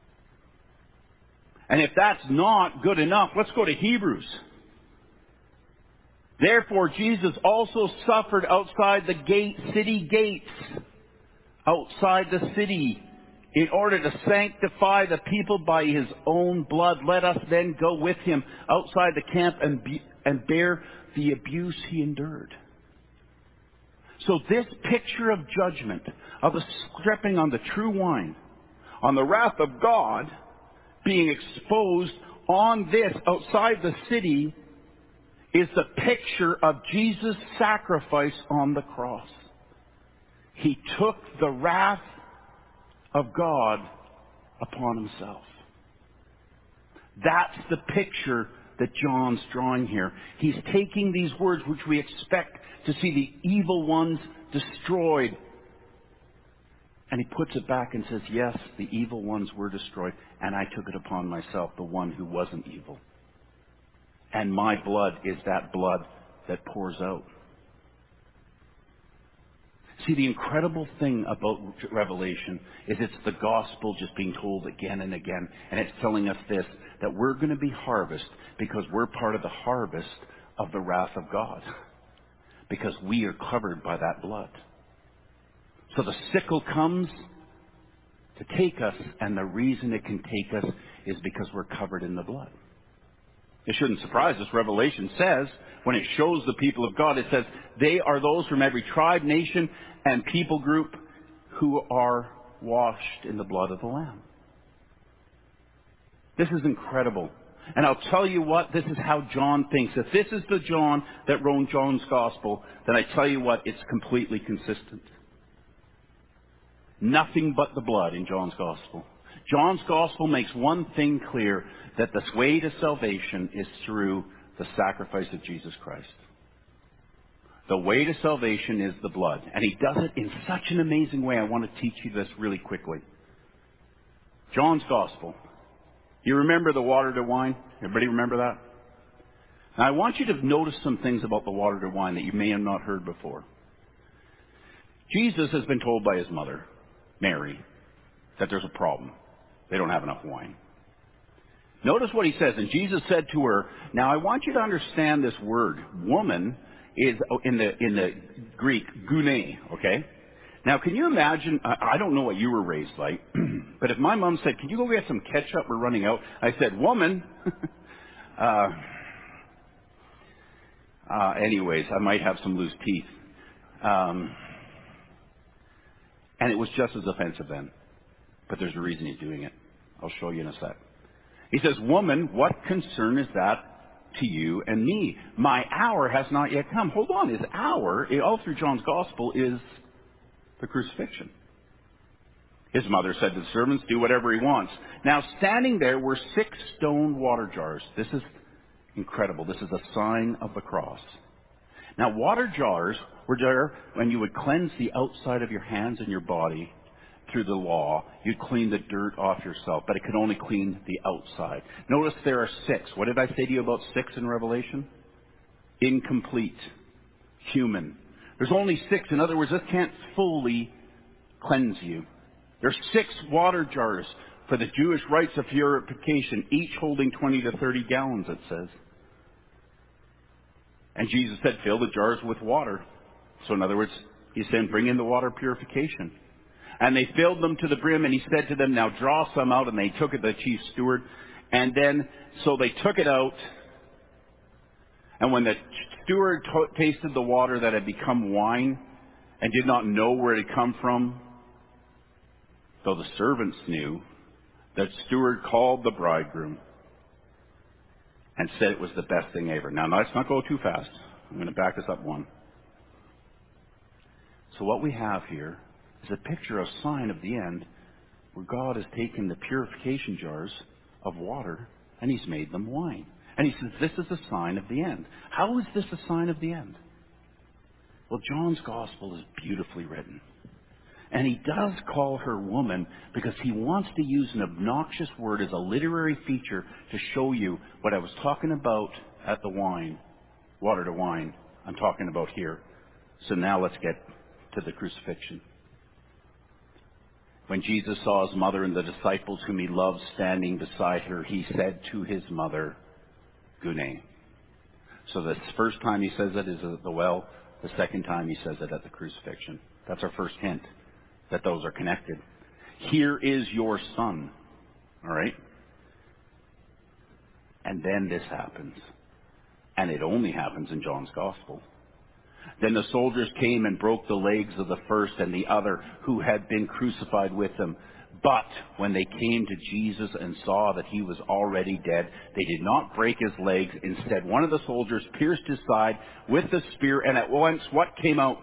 Speaker 1: And if that's not good enough, let's go to Hebrews. Therefore, Jesus also suffered outside the gate, city gates, outside the city, in order to sanctify the people by his own blood. Let us then go with him outside the camp and, be, and bear the abuse he endured. So this picture of judgment, of the stripping on the true wine, on the wrath of God being exposed, on this, outside the city, is the picture of Jesus' sacrifice on the cross. He took the wrath of God upon himself. That's the picture that John's drawing here. He's taking these words which we expect to see the evil ones destroyed, and he puts it back and says, yes, the evil ones were destroyed, and I took it upon myself, the one who wasn't evil. And my blood is that blood that pours out. See, the incredible thing about Revelation is it's the gospel just being told again and again. And it's telling us this, that we're going to be harvest because we're part of the harvest of the wrath of God. Because we are covered by that blood. So the sickle comes to take us, and the reason it can take us is because we're covered in the blood. It shouldn't surprise us. Revelation says, when it shows the people of God, it says, they are those from every tribe, nation, and people group who are washed in the blood of the Lamb. This is incredible. And I'll tell you what, this is how John thinks. If this is the John that wrote John's Gospel, then I tell you what, it's completely consistent. Nothing but the blood in John's Gospel. John's Gospel makes one thing clear, that the way to salvation is through the sacrifice of Jesus Christ. The way to salvation is the blood. And he does it in such an amazing way. I want to teach you this really quickly. John's Gospel. You remember the water to wine? Everybody remember that? Now I want you to notice some things about the water to wine that you may have not heard before. Jesus has been told by his mother, Mary, that there's a problem. They don't have enough wine. Notice what he says. And Jesus said to her, now I want you to understand this word. Woman is in the in the Greek, gune, okay? Now can you imagine, I, I don't know what you were raised like, but if my mom said, can you go get some ketchup, we're running out. I said, woman. uh, uh, anyways, I might have some loose teeth. Um, and it was just as offensive then. But there's a reason he's doing it. I'll show you in a sec. He says, woman, what concern is that to you and me? My hour has not yet come. Hold on, his hour, all through John's Gospel, is the crucifixion. His mother said to the servants, do whatever he wants. Now, standing there were six stone water jars. This is incredible. This is a sign of the cross. Now, water jars were there when you would cleanse the outside of your hands and your body. Through the law, you'd clean the dirt off yourself, but it could only clean the outside. Notice there are six. What did I say to you about six in Revelation? Incomplete. Human. There's only six. In other words, this can't fully cleanse you. There's six water jars for the Jewish rites of purification, each holding twenty to thirty gallons, it says. And Jesus said, fill the jars with water. So in other words, he's saying, bring in the water purification. And they filled them to the brim, and he said to them, now draw some out. And they took it, the chief steward. And then, so they took it out. And when the steward t- tasted the water that had become wine and did not know where it had come from, though the servants knew, the steward called the bridegroom and said it was the best thing ever. Now, let's not go too fast. I'm going to back this up one. So what we have here is a picture, a sign of the end, where God has taken the purification jars of water and he's made them wine. And he says, this is a sign of the end. How is this a sign of the end? Well, John's Gospel is beautifully written. And he does call her woman because he wants to use an obnoxious word as a literary feature to show you what I was talking about at the wine, water to wine, I'm talking about here. So now let's get to the crucifixion. When Jesus saw his mother and the disciples whom he loved standing beside her, he said to his mother, Gune. So the first time he says it is at the well. The second time he says it at the crucifixion. That's our first hint that those are connected. Here is your son. All right? And then this happens. And it only happens in John's Gospel. Then the soldiers came and broke the legs of the first and the other who had been crucified with him. But when they came to Jesus and saw that he was already dead, they did not break his legs. Instead, one of the soldiers pierced his side with the spear, and at once what came out?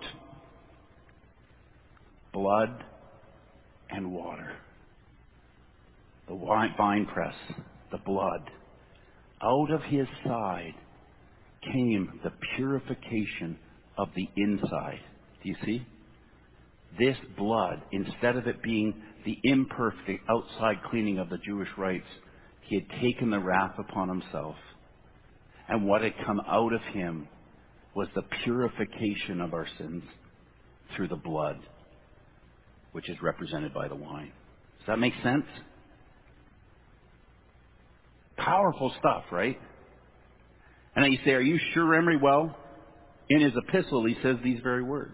Speaker 1: Blood and water. The wine press, the blood. Out of his side came the purification of the inside. Do you see? This blood, instead of it being the imperfect outside cleaning of the Jewish rites, he had taken the wrath upon himself. And what had come out of him was the purification of our sins through the blood, which is represented by the wine. Does that make sense? Powerful stuff, right? And then you say, are you sure, Emery? Well, in his epistle, he says these very words.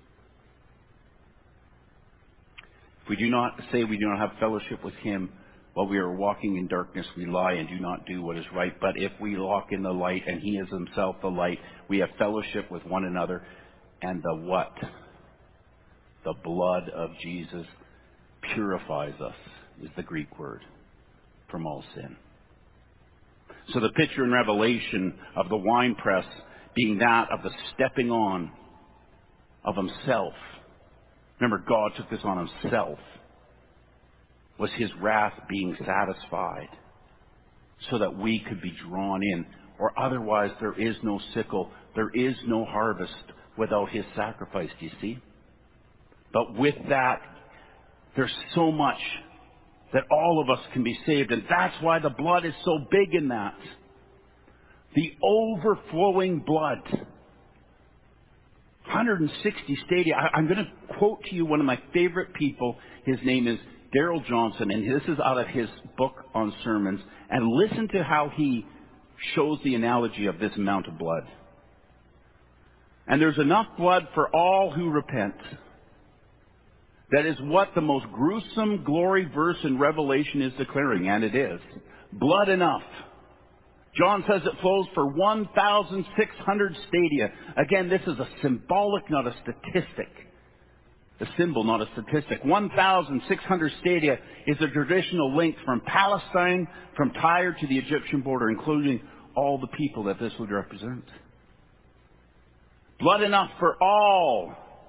Speaker 1: If we do not say we do not have fellowship with him while we are walking in darkness, we lie and do not do what is right. But if we walk in the light and he is himself the light, we have fellowship with one another. And the what? The blood of Jesus purifies us, is the Greek word, from all sin. So the picture in Revelation of the winepress being that of the stepping on of himself. Remember, God took this on himself. Was his wrath being satisfied so that we could be drawn in. Or otherwise there is no sickle, there is no harvest without his sacrifice, do you see? But with that, there's so much that all of us can be saved. And that's why the blood is so big in that. The overflowing blood. one hundred sixty stadia. I, I'm going to quote to you one of my favorite people. His name is Darrell Johnson, and this is out of his book on sermons. And listen to how he shows the analogy of this amount of blood. And there's enough blood for all who repent. That is what the most gruesome glory verse in Revelation is declaring, and it is. Blood enough. John says it flows for one thousand six hundred stadia. Again, this is a symbolic, not a statistic. A symbol, not a statistic. one thousand six hundred stadia is a traditional length from Palestine, from Tyre to the Egyptian border, including all the people that this would represent. Blood enough for all.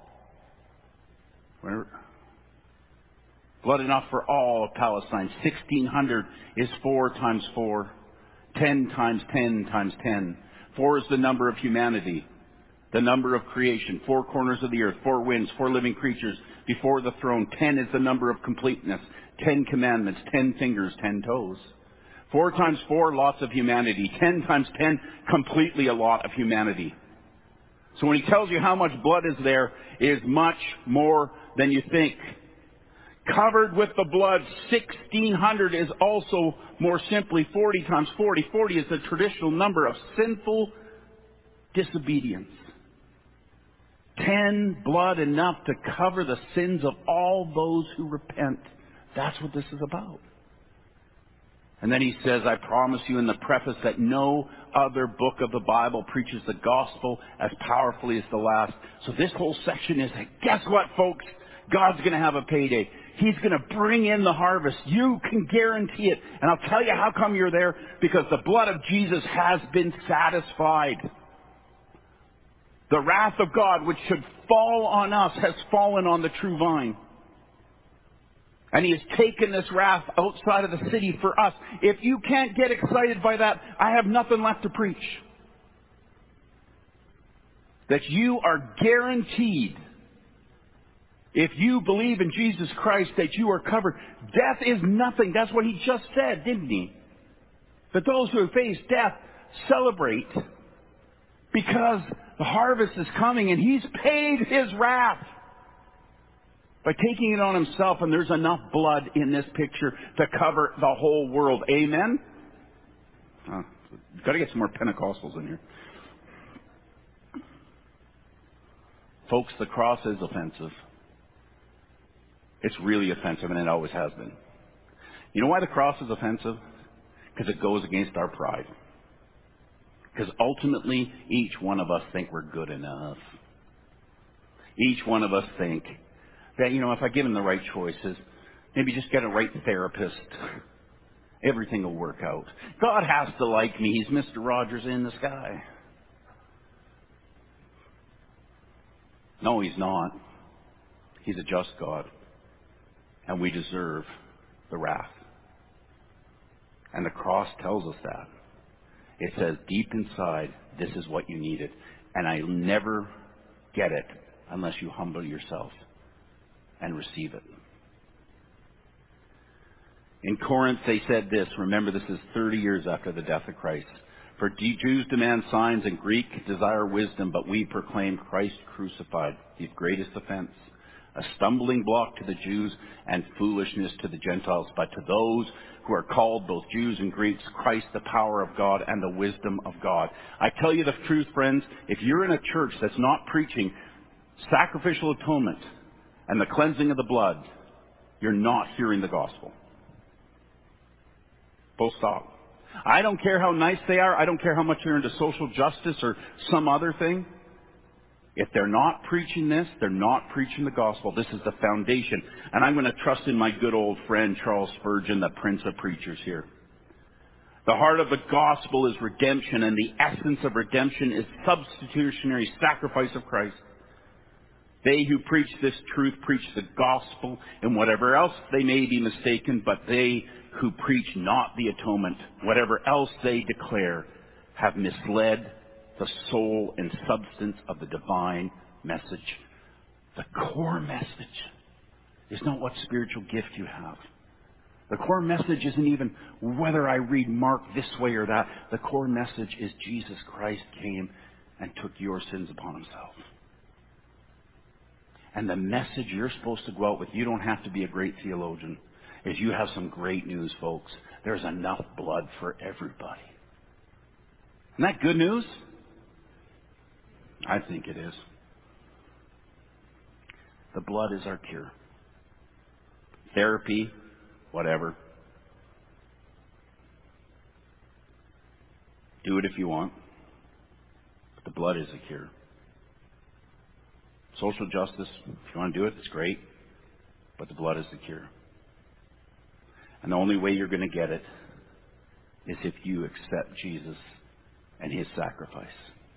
Speaker 1: Where? Blood enough for all of Palestine. sixteen hundred is four times four. ten times ten times ten. Four is the number of humanity. The number of creation. Four corners of the earth. Four winds. Four living creatures before the throne. Ten is the number of completeness. Ten commandments. Ten fingers. Ten toes. Four times four, lots of humanity. Ten times ten, completely a lot of humanity. So when he tells you how much blood is there, it is much more than you think. Covered with the blood, sixteen hundred is also more simply forty times forty. forty is the traditional number of sinful disobedience. ten, blood enough to cover the sins of all those who repent. That's what this is about. And then he says, I promise you in the preface that no other book of the Bible preaches the gospel as powerfully as the last. So this whole section is like, guess what, folks? God's going to have a payday. He's going to bring in the harvest. You can guarantee it. And I'll tell you how come you're there. Because the blood of Jesus has been satisfied. The wrath of God, which should fall on us, has fallen on the true vine. And he has taken this wrath outside of the city for us. If you can't get excited by that, I have nothing left to preach. That you are guaranteed, if you believe in Jesus Christ, that you are covered. Death is nothing. That's what he just said, didn't he? That those who have faced death celebrate because the harvest is coming and he's paid his wrath by taking it on himself, and there's enough blood in this picture to cover the whole world. Amen? Uh, got to get some more Pentecostals in here. Folks, the cross is offensive. It's really offensive, and it always has been. You know why the cross is offensive? Because it goes against our pride. Because ultimately, each one of us think we're good enough. Each one of us think that, you know, if I give him the right choices, maybe just get a right therapist, everything will work out. God has to like me. He's Mister Rogers in the sky. No, he's not. He's a just God. And we deserve the wrath. And the cross tells us that. It says deep inside, this is what you needed. And I'll never get it unless you humble yourself and receive it. In Corinth, they said this. Remember, this is thirty years after the death of Christ. For Jews demand signs and Greek desire wisdom, but we proclaim Christ crucified, the greatest offense, a stumbling block to the Jews and foolishness to the Gentiles. But to those who are called, both Jews and Greeks, Christ the power of God and the wisdom of God. I tell you the truth, friends, if you're in a church that's not preaching sacrificial atonement and the cleansing of the blood, you're not hearing the gospel. Full stop. I don't care how nice they are. I don't care how much they're into social justice or some other thing. If they're not preaching this, they're not preaching the gospel. This is the foundation. And I'm going to trust in my good old friend Charles Spurgeon, the Prince of Preachers here. The heart of the gospel is redemption, and the essence of redemption is substitutionary sacrifice of Christ. They who preach this truth preach the gospel, and whatever else they may be mistaken, but they who preach not the atonement, whatever else they declare, have misled the soul and substance of the divine message. The core message is not what spiritual gift you have. The core message isn't even whether I read Mark this way or that. The core message is Jesus Christ came and took your sins upon himself. And the message you're supposed to go out with, you don't have to be a great theologian, is you have some great news, folks. There's enough blood for everybody. Isn't that good news? I think it is. The blood is our cure. Therapy, whatever. Do it if you want. But the blood is a cure. Social justice, if you want to do it, it's great. But the blood is the cure. And the only way you're going to get it is if you accept Jesus and his sacrifice.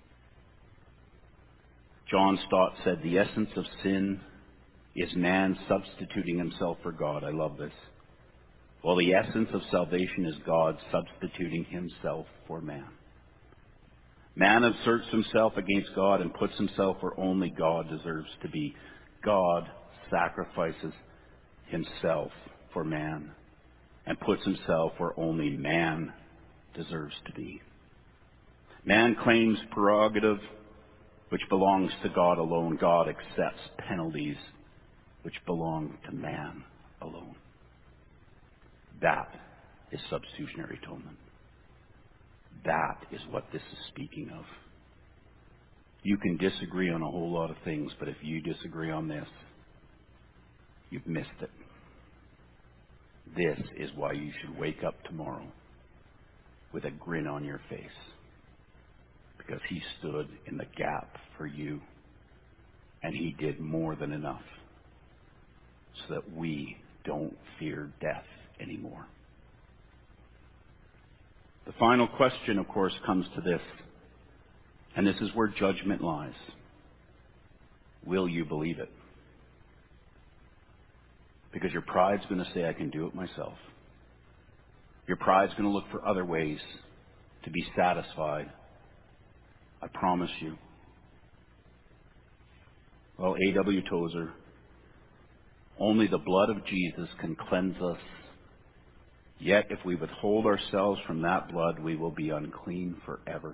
Speaker 1: John Stott said, the essence of sin is man substituting himself for God. I love this. Well, the essence of salvation is God substituting himself for man. Man asserts himself against God and puts himself where only God deserves to be. God sacrifices himself for man and puts himself where only man deserves to be. Man claims prerogative which belongs to God alone. God accepts penalties which belong to man alone. That is substitutionary atonement. That is what this is speaking of. You can disagree on a whole lot of things, but if you disagree on this, you've missed it. This is why you should wake up tomorrow with a grin on your face. Because he stood in the gap for you. And he did more than enough so that we don't fear death anymore. The final question, of course, comes to this. And this is where judgment lies. Will you believe it? Because your pride's going to say, I can do it myself. Your pride's going to look for other ways to be satisfied. I promise you. Well, A W Tozer, only the blood of Jesus can cleanse us. Yet if we withhold ourselves from that blood, we will be unclean forever.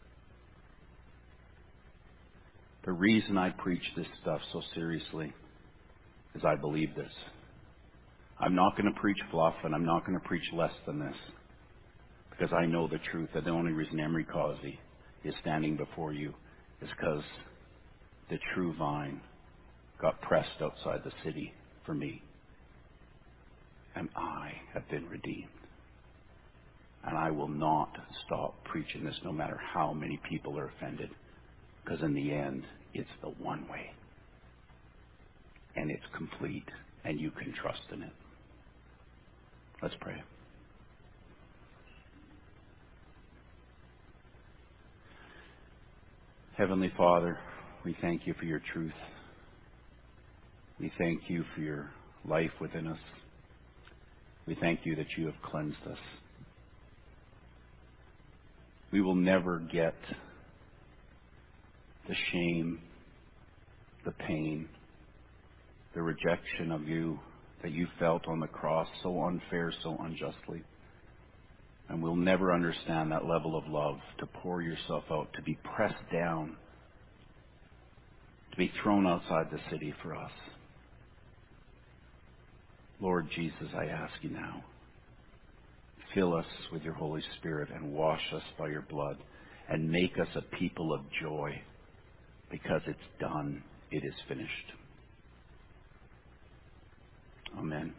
Speaker 1: The reason I preach this stuff so seriously is I believe this. I'm not going to preach fluff, and I'm not going to preach less than this. Because I know the truth that the only reason Emery Causey is standing before you is because the true vine got pressed outside the city for me. And I have been redeemed. And I will not stop preaching this no matter how many people are offended. Because in the end, it's the one way. and it's complete, and you can trust in it. Let's pray. Heavenly Father, we thank you for your truth. We thank you for your life within us. We thank you that you have cleansed us. We will never get the shame, the pain, the rejection of you that you felt on the cross so unfair, so unjustly. And we'll never understand that level of love, to pour yourself out, to be pressed down, to be thrown outside the city for us. Lord Jesus, I ask you now, fill us with your Holy Spirit and wash us by your blood and make us a people of joy, because it's done, it is finished. Amen.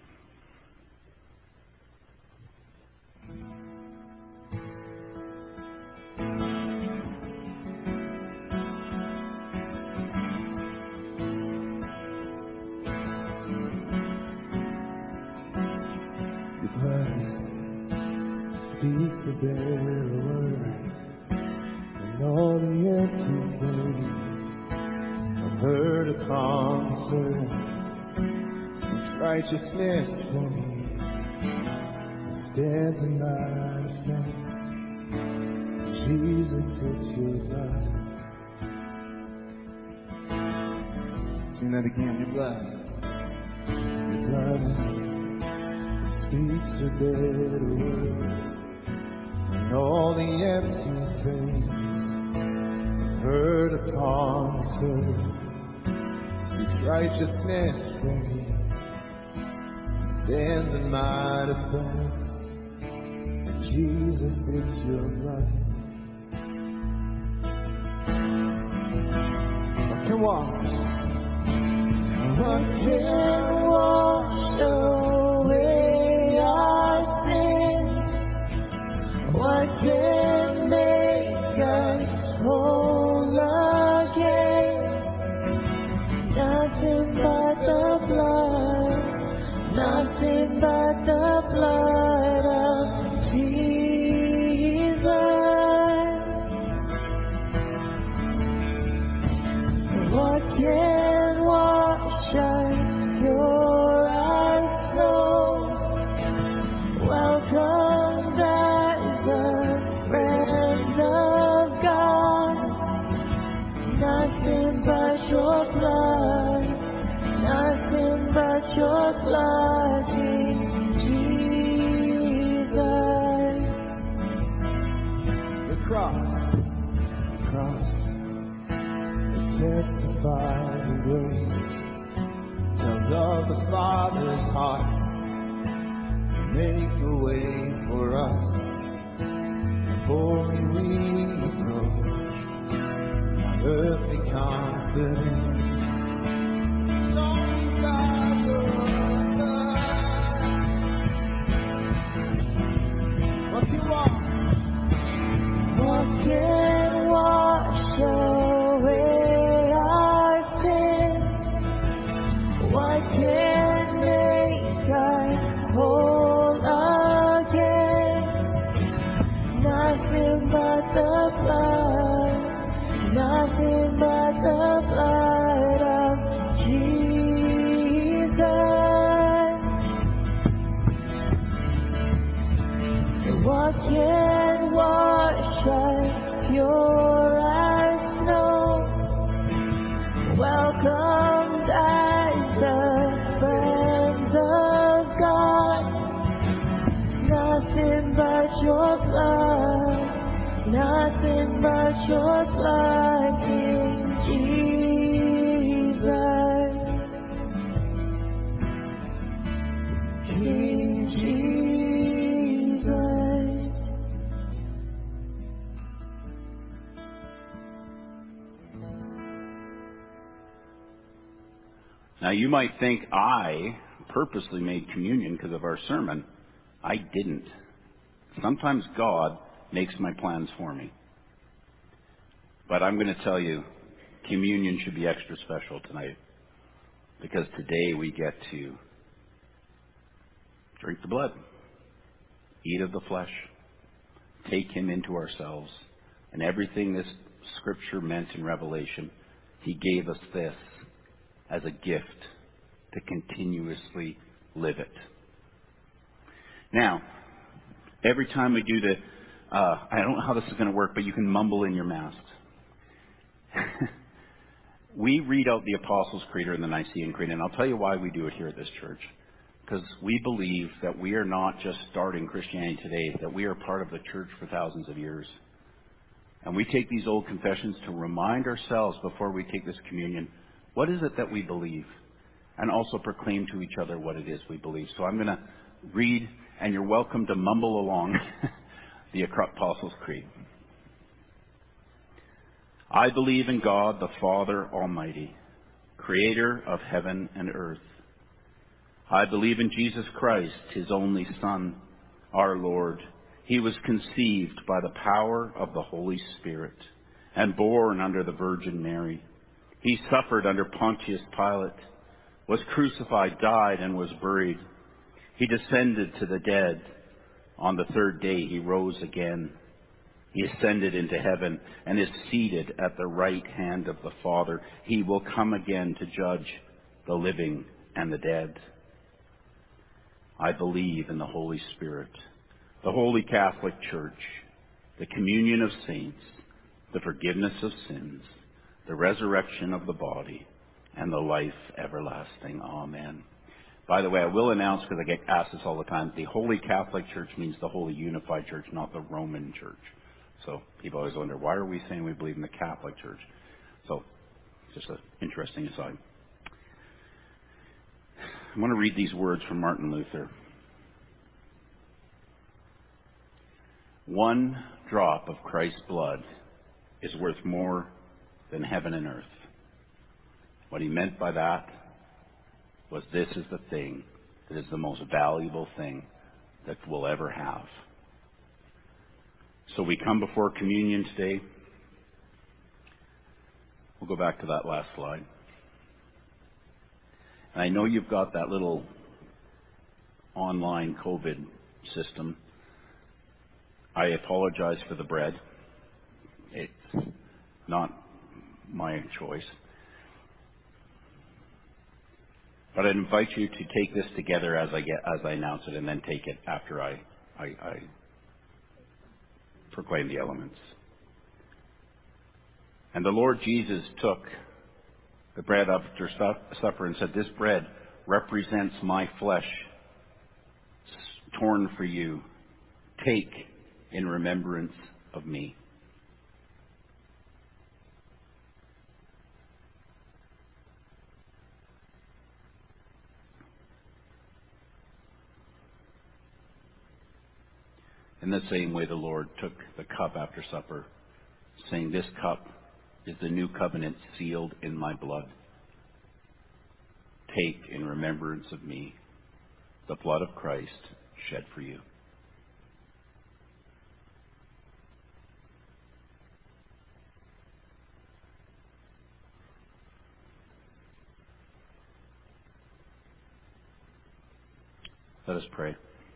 Speaker 2: Speak the bitter word, and all the empty things I've heard upon the earth. It's righteousness for me, it stands in my defense. Jesus, it's your blood. Sing that again, your blood. Your blood speaks a bitter word. And all the empty things heard upon the earth, it's righteousness for me, stands in my defense. And Jesus, it's your blood. What can wash? What can wash away our sins? What can make us whole again? Nothing but the blood, nothing but the blood of Jesus. What can wash us pure as snow? Welcome as a friend of God. Nothing but your blood, nothing but your blood, Jesus. The cross, the cross, it testifies the grace, tells of the Father's heart, make a way for us, before we approach our earthly confidence. Only God knows what can wash, what can wash away our sins? What can make us whole again? Nothing but the blood, nothing but the blood of Jesus. What can wash us pure as snow? Welcomed as the friends of God. Nothing but your blood, nothing but your blood, King Jesus, King Jesus.
Speaker 1: Now you might think I purposely made communion because of our sermon. I didn't. Sometimes God makes my plans for me. But I'm going to tell you, communion should be extra special tonight. because today we get to drink the blood, eat of the flesh, take him into ourselves, and everything this scripture meant in Revelation, he gave us this as a gift to continuously live it. Now, every time we do the, uh, I don't know how this is going to work, but you can mumble in your masks. We read out the Apostles' Creed and the Nicene Creed, and I'll tell you why we do it here at this church. Because we believe that we are not just starting Christianity today, that we are part of the church for thousands of years. And we take these old confessions to remind ourselves before we take this communion, what is it that we believe? And also proclaim to each other what it is we believe. So I'm going to read, and you're welcome to mumble along the Apostles' Creed. I believe in God, the Father Almighty, creator of heaven and earth. I believe in Jesus Christ, his only Son, our Lord. He was conceived by the power of the Holy Spirit and born under the Virgin Mary. He suffered under Pontius Pilate, was crucified, died, and was buried. He descended to the dead. On the third day he rose again. He ascended into heaven and is seated at the right hand of the Father. He will come again to judge the living and the dead. I believe in the Holy Spirit, the Holy Catholic Church, the communion of saints, the forgiveness of sins, the resurrection of the body, and the life everlasting. Amen. By the way, I will announce, because I get asked this all the time, the Holy Catholic Church means the Holy Unified Church, not the Roman Church. So people always wonder, why are we saying we believe in the Catholic Church? So, just an interesting aside. I want to read these words from Martin Luther. One drop of Christ's blood is worth more than heaven and earth. What he meant by that was this is the thing that is the most valuable thing that we'll ever have. So we come before communion today. We'll go back to that last slide. And I know you've got that little online COVID system. I apologize for the bread. It's not my choice. But I'd invite you to take this together as I get as I announce it, and then take it after I, I, I proclaim the elements. And the Lord Jesus took the bread after supper and said, "This bread represents my flesh torn for you. Take in remembrance of me." In the same way, the Lord took the cup after supper, saying, "This cup is the new covenant sealed in my blood. Take in remembrance of me the blood of Christ shed for you." Let us pray.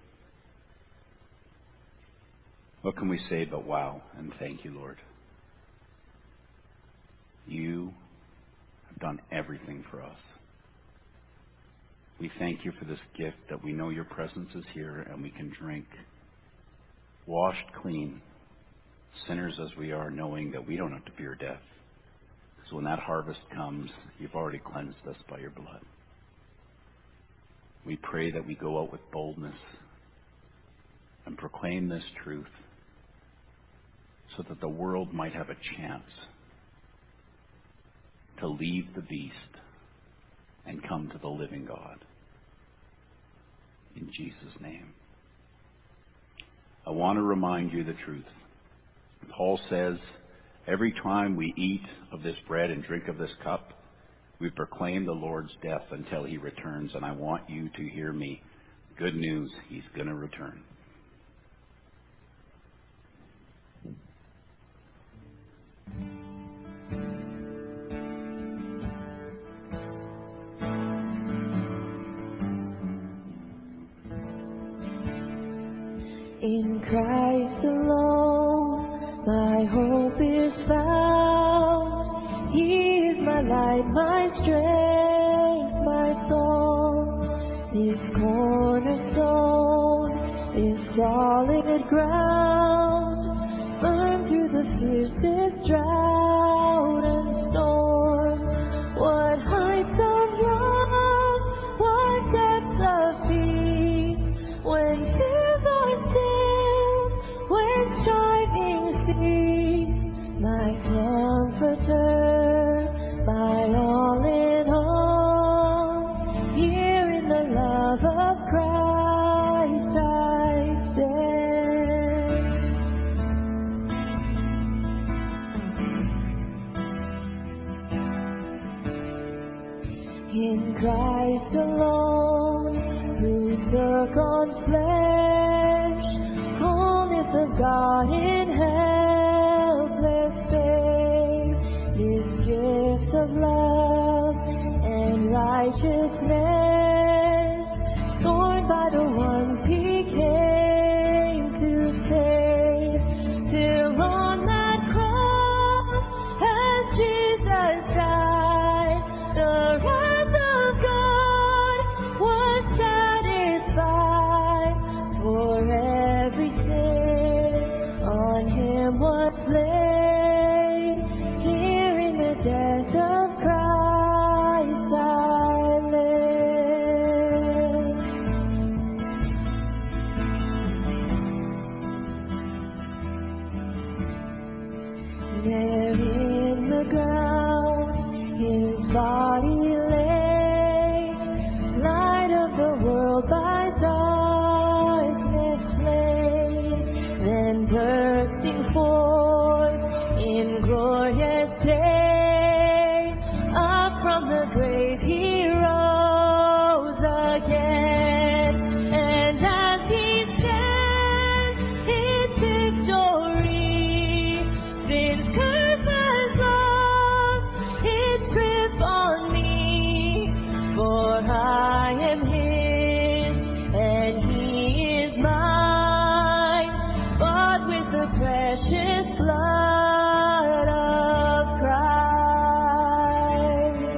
Speaker 1: What can we say but wow and thank you, Lord? You have done everything for us. We thank you for this gift that we know your presence is here and we can drink, washed clean, sinners as we are, knowing that we don't have to fear death. So when that harvest comes, you've already cleansed us by your blood. We pray that we go out with boldness and proclaim this truth so that the world might have a chance to leave the beast and come to the living God. In Jesus' name. I want to remind you the truth. Paul says, every time we eat of this bread and drink of this cup, we proclaim the Lord's death until he returns. And I want you to hear me. Good news, he's going to return.
Speaker 4: In Christ alone, my hope is found. He is my light, my strength, my song. This cornerstone is solid ground, firm through the fiercest drought and storm. What heights of love, what depths of peace, when fears are stilled, when striving cease. My comforter, my all in all, here in the love of Christ I stand. In Christ alone, who took on flesh, fullness of God in helpless faith, His gift of love and righteousness, scorned by the ones He came to save. Till on that cross, as Jesus died, the wrath of God was satisfied. For every sin on Him was laid. Here in the death of Christ I live. There in the ground His body lay, light of the world by darkness slain, then bursting forth in glorious day, up from the grave He rose again, and as He stands in victory, sin's curse has lost its grip on me. For I am His and He is mine, bought with the precious blood of Christ.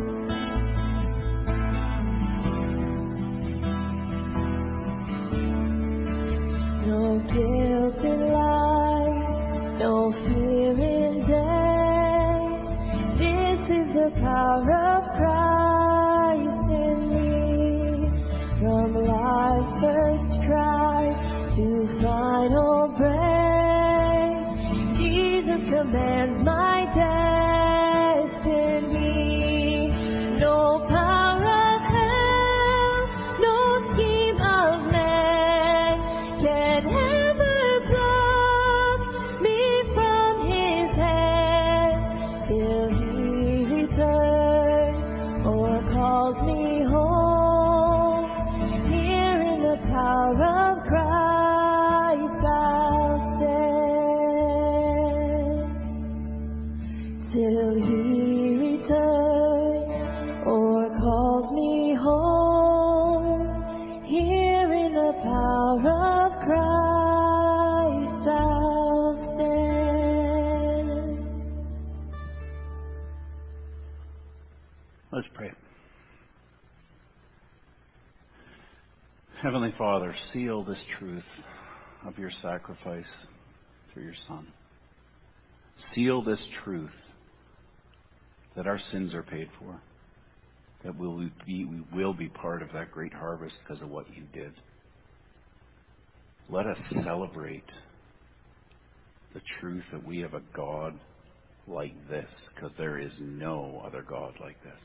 Speaker 4: No guilt in life, no fear in death. This is the power of Christ in me. From life's first cry to final breath, Jesus commands my destiny. No power of hell, no scheme of man can ever pluck me from His hand, till He returns or calls me home. Here in the power of Christ I'll stand, till He returns or calls me home. Here in the power of Christ I'll stand.
Speaker 1: Let's pray. Heavenly Father, seal this truth of your sacrifice through your Son. Seal this truth that our sins are paid for, that we'll be, we will be part of that great harvest because of what you did. Let us celebrate the truth that we have a God like this, because there is no other God like this.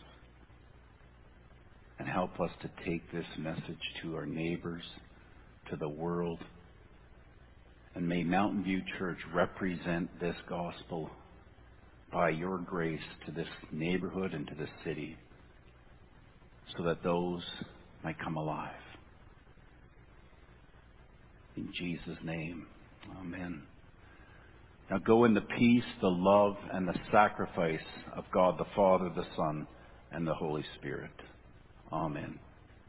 Speaker 1: And help us to take this message to our neighbors, to the world. And may Mountain View Church represent this gospel by your grace to this neighborhood and to this city, so that those might come alive. In Jesus' name, amen. Now go in the peace, the love, and the sacrifice of God the Father, the Son, and the Holy Spirit. Amen.